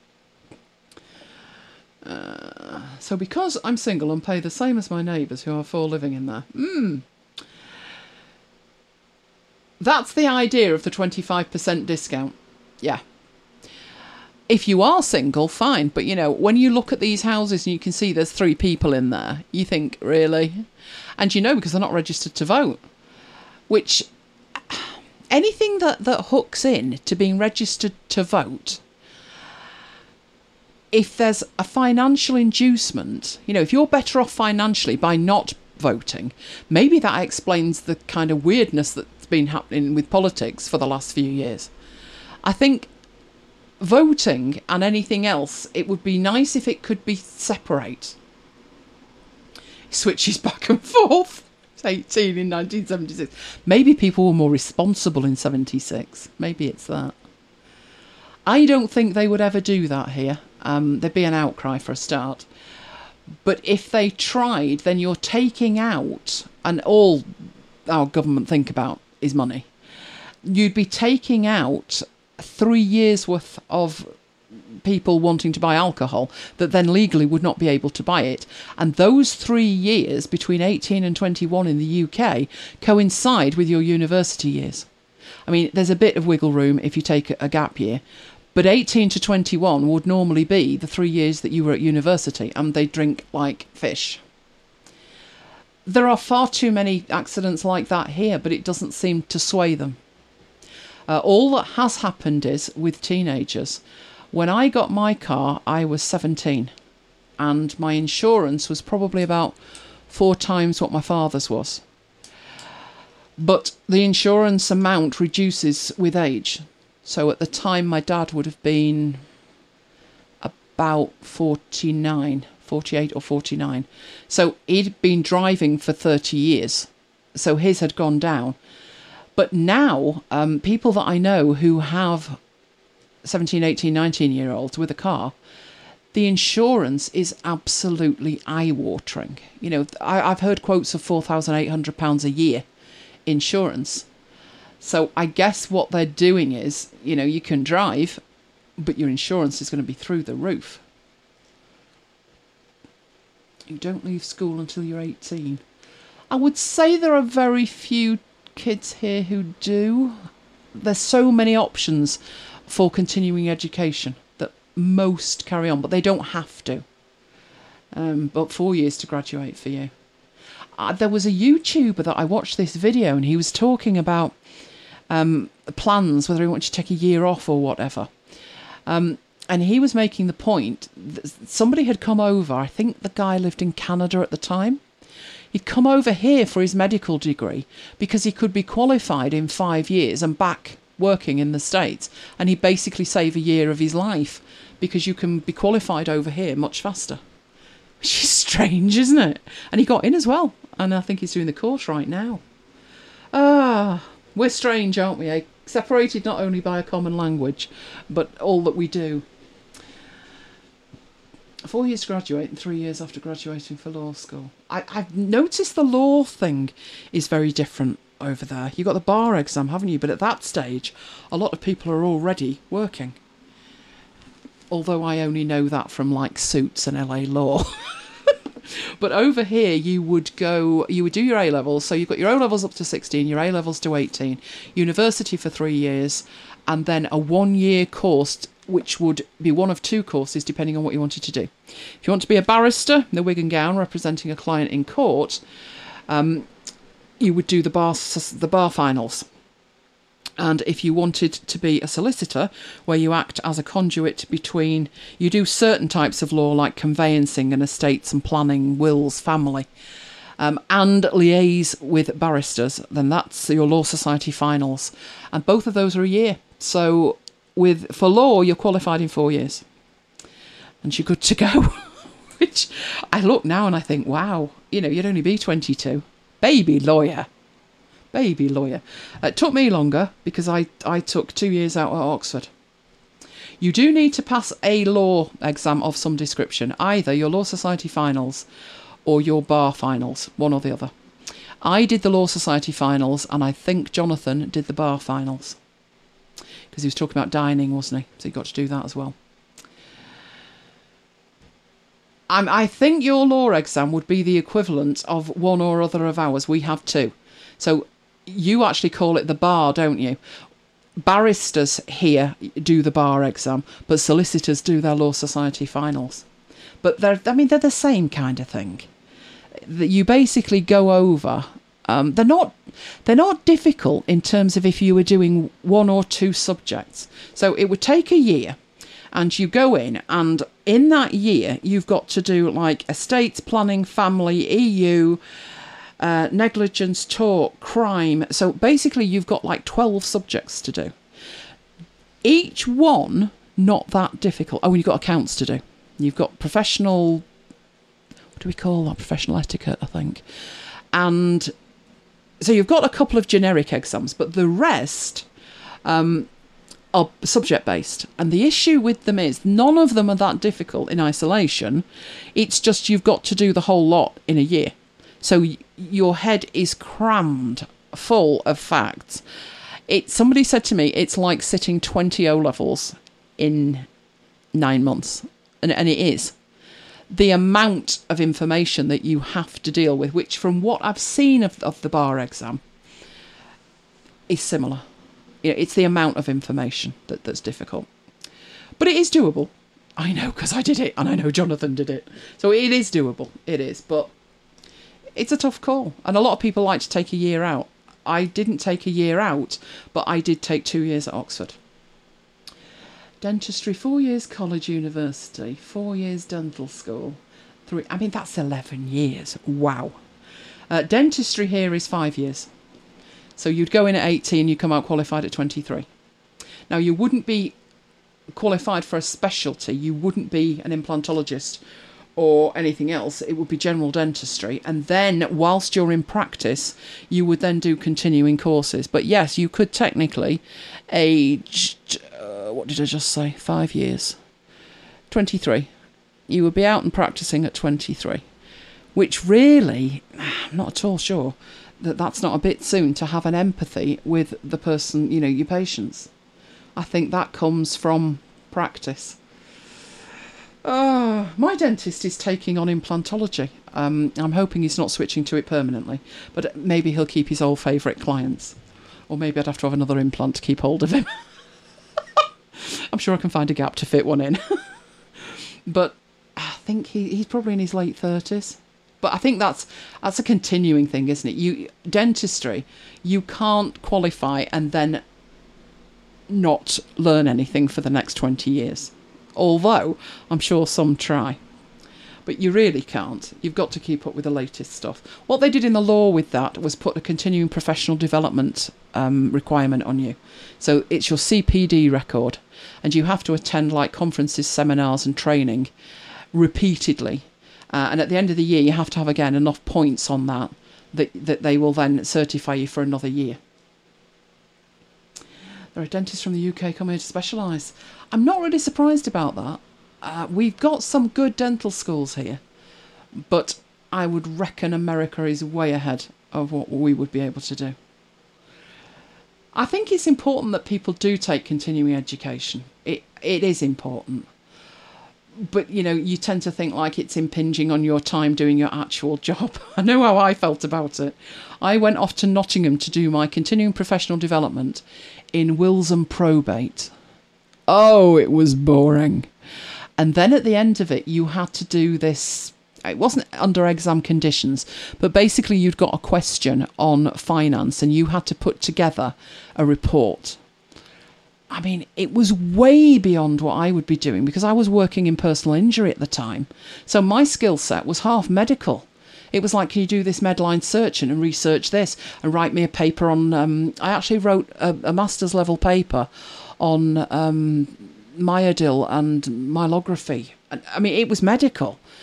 Uh, so because I'm single and pay the same as my neighbours who are four living in there, mm, that's the idea of the twenty-five percent discount. Yeah. If you are single, fine. But, you know, when you look at these houses and you can see there's three people in there, you think, really? And you know, because they're not registered to vote. Which, anything that, that hooks in to being registered to vote, if there's a financial inducement, you know, if you're better off financially by not voting, maybe that explains the kind of weirdness that's been happening with politics for the last few years. I think voting and anything else, it would be nice if it could be separate. It switches back and forth. It's eighteen in nineteen seventy-six. Maybe people were more responsible in seventy-six. Maybe it's that. I don't think they would ever do that here. Um, there'd be an outcry for a start. But if they tried, then you're taking out, and all our government think about is money. You'd be taking out three years worth of people wanting to buy alcohol that then legally would not be able to buy it. And those three years between eighteen and twenty-one in the U K coincide with your university years. I mean, there's a bit of wiggle room if you take a gap year, but eighteen to twenty-one would normally be the three years that you were at university, and they drink like fish. There are far too many accidents like that here, but it doesn't seem to sway them. Uh, all that has happened is with teenagers. When I got my car, I was seventeen, and my insurance was probably about four times what my father's was. But the insurance amount reduces with age. So at the time, my dad would have been about forty-nine, forty-eight or forty-nine. So he'd been driving for thirty years. So his had gone down. But now, um, people that I know who have seventeen, eighteen, nineteen year olds with a car, the insurance is absolutely eye-watering. You know, I, I've heard quotes of four thousand eight hundred pounds a year insurance. So I guess what they're doing is, you know, you can drive, but your insurance is going to be through the roof. You don't leave school until you're eighteen. I would say there are very few kids here who do. There's so many options for continuing education that most carry on, but they don't have to. Um, but four years to graduate for you. Uh, there was a YouTuber that I watched this video, and he was talking about um, plans, whether he wanted to take a year off or whatever. Um, and he was making the point that somebody had come over. I think the guy lived in Canada at the time. He'd come over here for his medical degree because he could be qualified in five years and back working in the States. And he'd basically save a year of his life because you can be qualified over here much faster. Which is strange, isn't it? And he got in as well. And I think he's doing the course right now. Ah, we're strange, aren't we? Eh? Separated not only by a common language, but all that we do. Four years to graduate and three years after graduating for law school. I, I've noticed the law thing is very different over there. You've got the bar exam, haven't you? But at that stage, a lot of people are already working. Although I only know that from like Suits and L A Law. But over here, you would go, you would do your A-levels. So you've got your O-levels up to sixteen, your A-levels to eighteen, university for three years, and then a one-year course, which would be one of two courses, depending on what you wanted to do. If you want to be a barrister, in the wig and gown, representing a client in court, um, you would do the bar, the bar finals. And if you wanted to be a solicitor, where you act as a conduit between, you do certain types of law like conveyancing and estates and planning, wills, family, um, and liaise with barristers, then that's your law society finals. And both of those are a year. So with for law, you're qualified in four years. And you're good to go. Which I look now and I think, wow, you know, you'd only be twenty-two. Baby lawyer. Baby lawyer. It took me longer because I, I took two years out at Oxford. You do need to pass a law exam of some description, either your Law Society finals or your bar finals, one or the other. I did the Law Society finals, and I think Jonathan did the bar finals. Because he was talking about dining, wasn't he? So he got to do that as well. I'm, I think your law exam would be the equivalent of one or other of ours. We have two. So you actually call it the bar, don't you? Barristers here do the bar exam, but solicitors do their Law Society finals. But they're, I mean, they're the same kind of thing. That you basically go over. Um, they're not they're not difficult in terms of if you were doing one or two subjects. So it would take a year, and you go in, and in that year you've got to do like estates planning, family, E U, uh, negligence, tort, crime. So basically you've got like twelve subjects to do. Each one not that difficult. Oh, and you've got accounts to do. You've got professional. What do we call that? Professional etiquette, I think. And so you've got a couple of generic exams, but the rest um, are subject-based. And the issue with them is none of them are that difficult in isolation. It's just you've got to do the whole lot in a year. So y- your head is crammed full of facts. It. Somebody said to me, it's like sitting twenty O-levels in nine months. And, and it is. The amount of information that you have to deal with, which from what I've seen of, of the bar exam, is similar. You know, it's the amount of information that, that's difficult. But it is doable. I know, because I did it, and I know Jonathan did it. So it is doable. It is. But it's a tough call. And a lot of people like to take a year out. I didn't take a year out, but I did take two years at Oxford. Dentistry, four years college, university, four years dental school, three. I mean, that's eleven years. Wow. Uh, dentistry here is five years. So you'd go in at eighteen, you come out qualified at twenty-three. Now, you wouldn't be qualified for a specialty. You wouldn't be an implantologist or anything else. It would be general dentistry. And then, whilst you're in practice, you would then do continuing courses. But yes, you could technically aged... what did I just say? Five years. twenty-three. You would be out and practicing at twenty-three. Which really, I'm not at all sure that that's not a bit soon to have an empathy with the person, you know, your patients. I think that comes from practice. Oh, my dentist is taking on implantology. Um, I'm hoping he's not switching to it permanently. But maybe he'll keep his old favourite clients. Or maybe I'd have to have another implant to keep hold of him. I'm sure I can find a gap to fit one in. But I think he, he's probably in his late thirties. But I think that's that's a continuing thing, isn't it? You dentistry, you can't qualify and then not learn anything for the next twenty years. Although I'm sure some try. But you really can't. You've got to keep up with the latest stuff. What they did in the law with that was put a continuing professional development um, requirement on you. So it's your C P D record. And you have to attend like conferences, seminars and training repeatedly. Uh, and at the end of the year, you have to have, again, enough points on that, that that they will then certify you for another year. There are dentists from the U K coming here to specialise. I'm not really surprised about that. Uh, we've got some good dental schools here, but I would reckon America is way ahead of what we would be able to do. I think it's important that people do take continuing education. It it is important. But, you know, you tend to think like it's impinging on your time doing your actual job. I know how I felt about it. I went off to Nottingham to do my continuing professional development in wills and probate. Oh, it was boring. And then at the end of it, you had to do this. It wasn't under exam conditions, but basically you'd got a question on finance and you had to put together a report. I mean, it was way beyond what I would be doing because I was working in personal injury at the time. So my skill set was half medical. It was like, can you do this Medline searching and research this and write me a paper on... Um, I actually wrote a, a master's level paper on um, myodil and myelography. I mean, it was medical.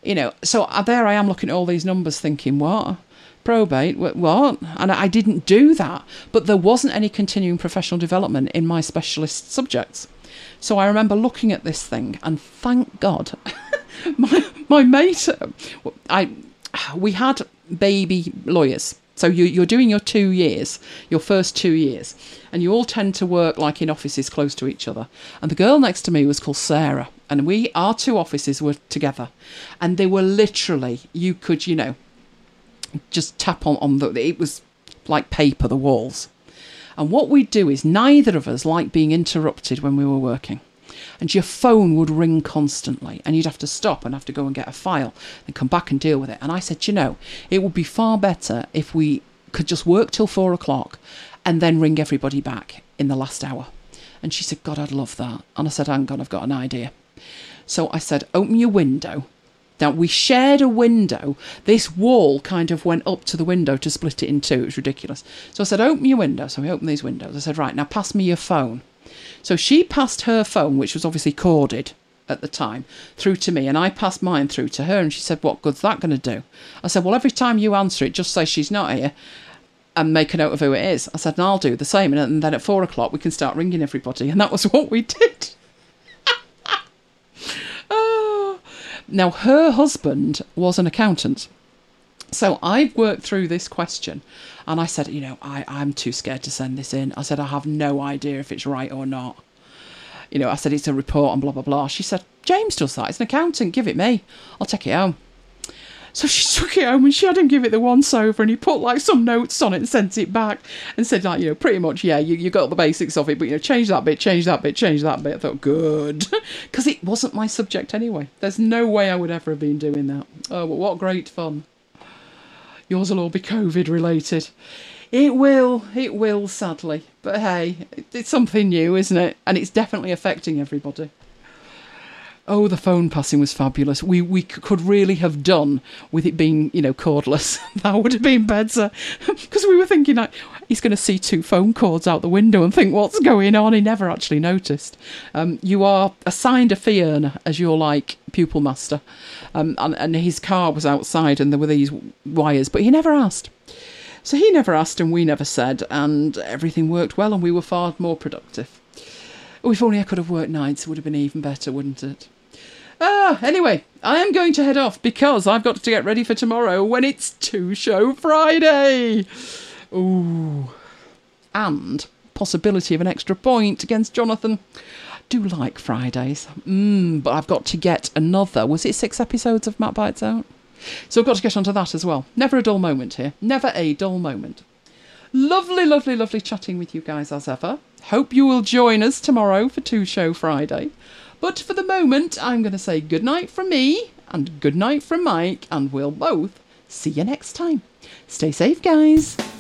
You know, so there I am looking at all these numbers thinking, what? Probate? What? And I didn't do that. But there wasn't any continuing professional development in my specialist subjects. So I remember looking at this thing, and thank God, my my mate, I we had baby lawyers. So you, you're doing your two years, your first two years, and you all tend to work like in offices close to each other. And the girl next to me was called Sarah, and we our two offices were together, and they were literally, you could, you know, just tap on, on the, it was like paper, the walls. And what we'd do is neither of us liked being interrupted when we were working. And your phone would ring constantly, and you'd have to stop and have to go and get a file and come back and deal with it. And I said, you know, it would be far better if we could just work till four o'clock and then ring everybody back in the last hour. And she said, God, I'd love that. And I said, hang on, I've got an idea. So I said, open your window. Now, we shared a window. This wall kind of went up to the window to split it in two. It was ridiculous. So I said, open your window. So we opened these windows. I said, right, now pass me your phone. So she passed her phone, which was obviously corded at the time, through to me, and I passed mine through to her, and she said, what good's that going to do? I said, well, every time you answer it, just say she's not here and make a note of who it is. I said, and I'll do the same, and then at four o'clock we can start ringing everybody, and that was what we did. Oh. Now, her husband was an accountant. So I've worked through this question, and I said, you know, I, I'm too scared to send this in. I said, I have no idea if it's right or not. You know, I said, it's a report and blah, blah, blah. She said, James does that. He's an accountant. Give it me. I'll take it home. So she took it home and she had him give it the once over, and he put like some notes on it and sent it back and said, like, you know, pretty much, yeah, you, you got the basics of it, but, you know, change that bit, change that bit, change that bit. I thought, good. Because it wasn't my subject anyway. There's no way I would ever have been doing that. Oh, but what great fun. Yours will all be COVID related. It will, it will, sadly. But hey, it's something new, isn't it? And it's definitely affecting everybody. Oh, the phone passing was fabulous. We we could really have done with it being, you know, cordless. That would have been better. Because we were thinking, like, he's going to see two phone cords out the window and think, what's going on? He never actually noticed. Um, you are assigned a fee earner as your, like, pupil master. Um, and, and his car was outside and there were these wires, but he never asked. So he never asked and we never said, and everything worked well and we were far more productive. Oh, if only I could have worked nights, it would have been even better, wouldn't it? Ah, anyway, I am going to head off because I've got to get ready for tomorrow when it's Two Show Friday. Ooh. And possibility of an extra point against Jonathan. I do like Fridays. Mm, but I've got to get another, was it six episodes of Matt Bites Out? So I've got to get onto that as well. Never a dull moment here. Never a dull moment. Lovely, lovely, lovely chatting with you guys as ever. Hope you will join us tomorrow for Two Show Friday. But for the moment, I'm going to say good night from me and good night from Mike, and we'll both see you next time. Stay safe, guys.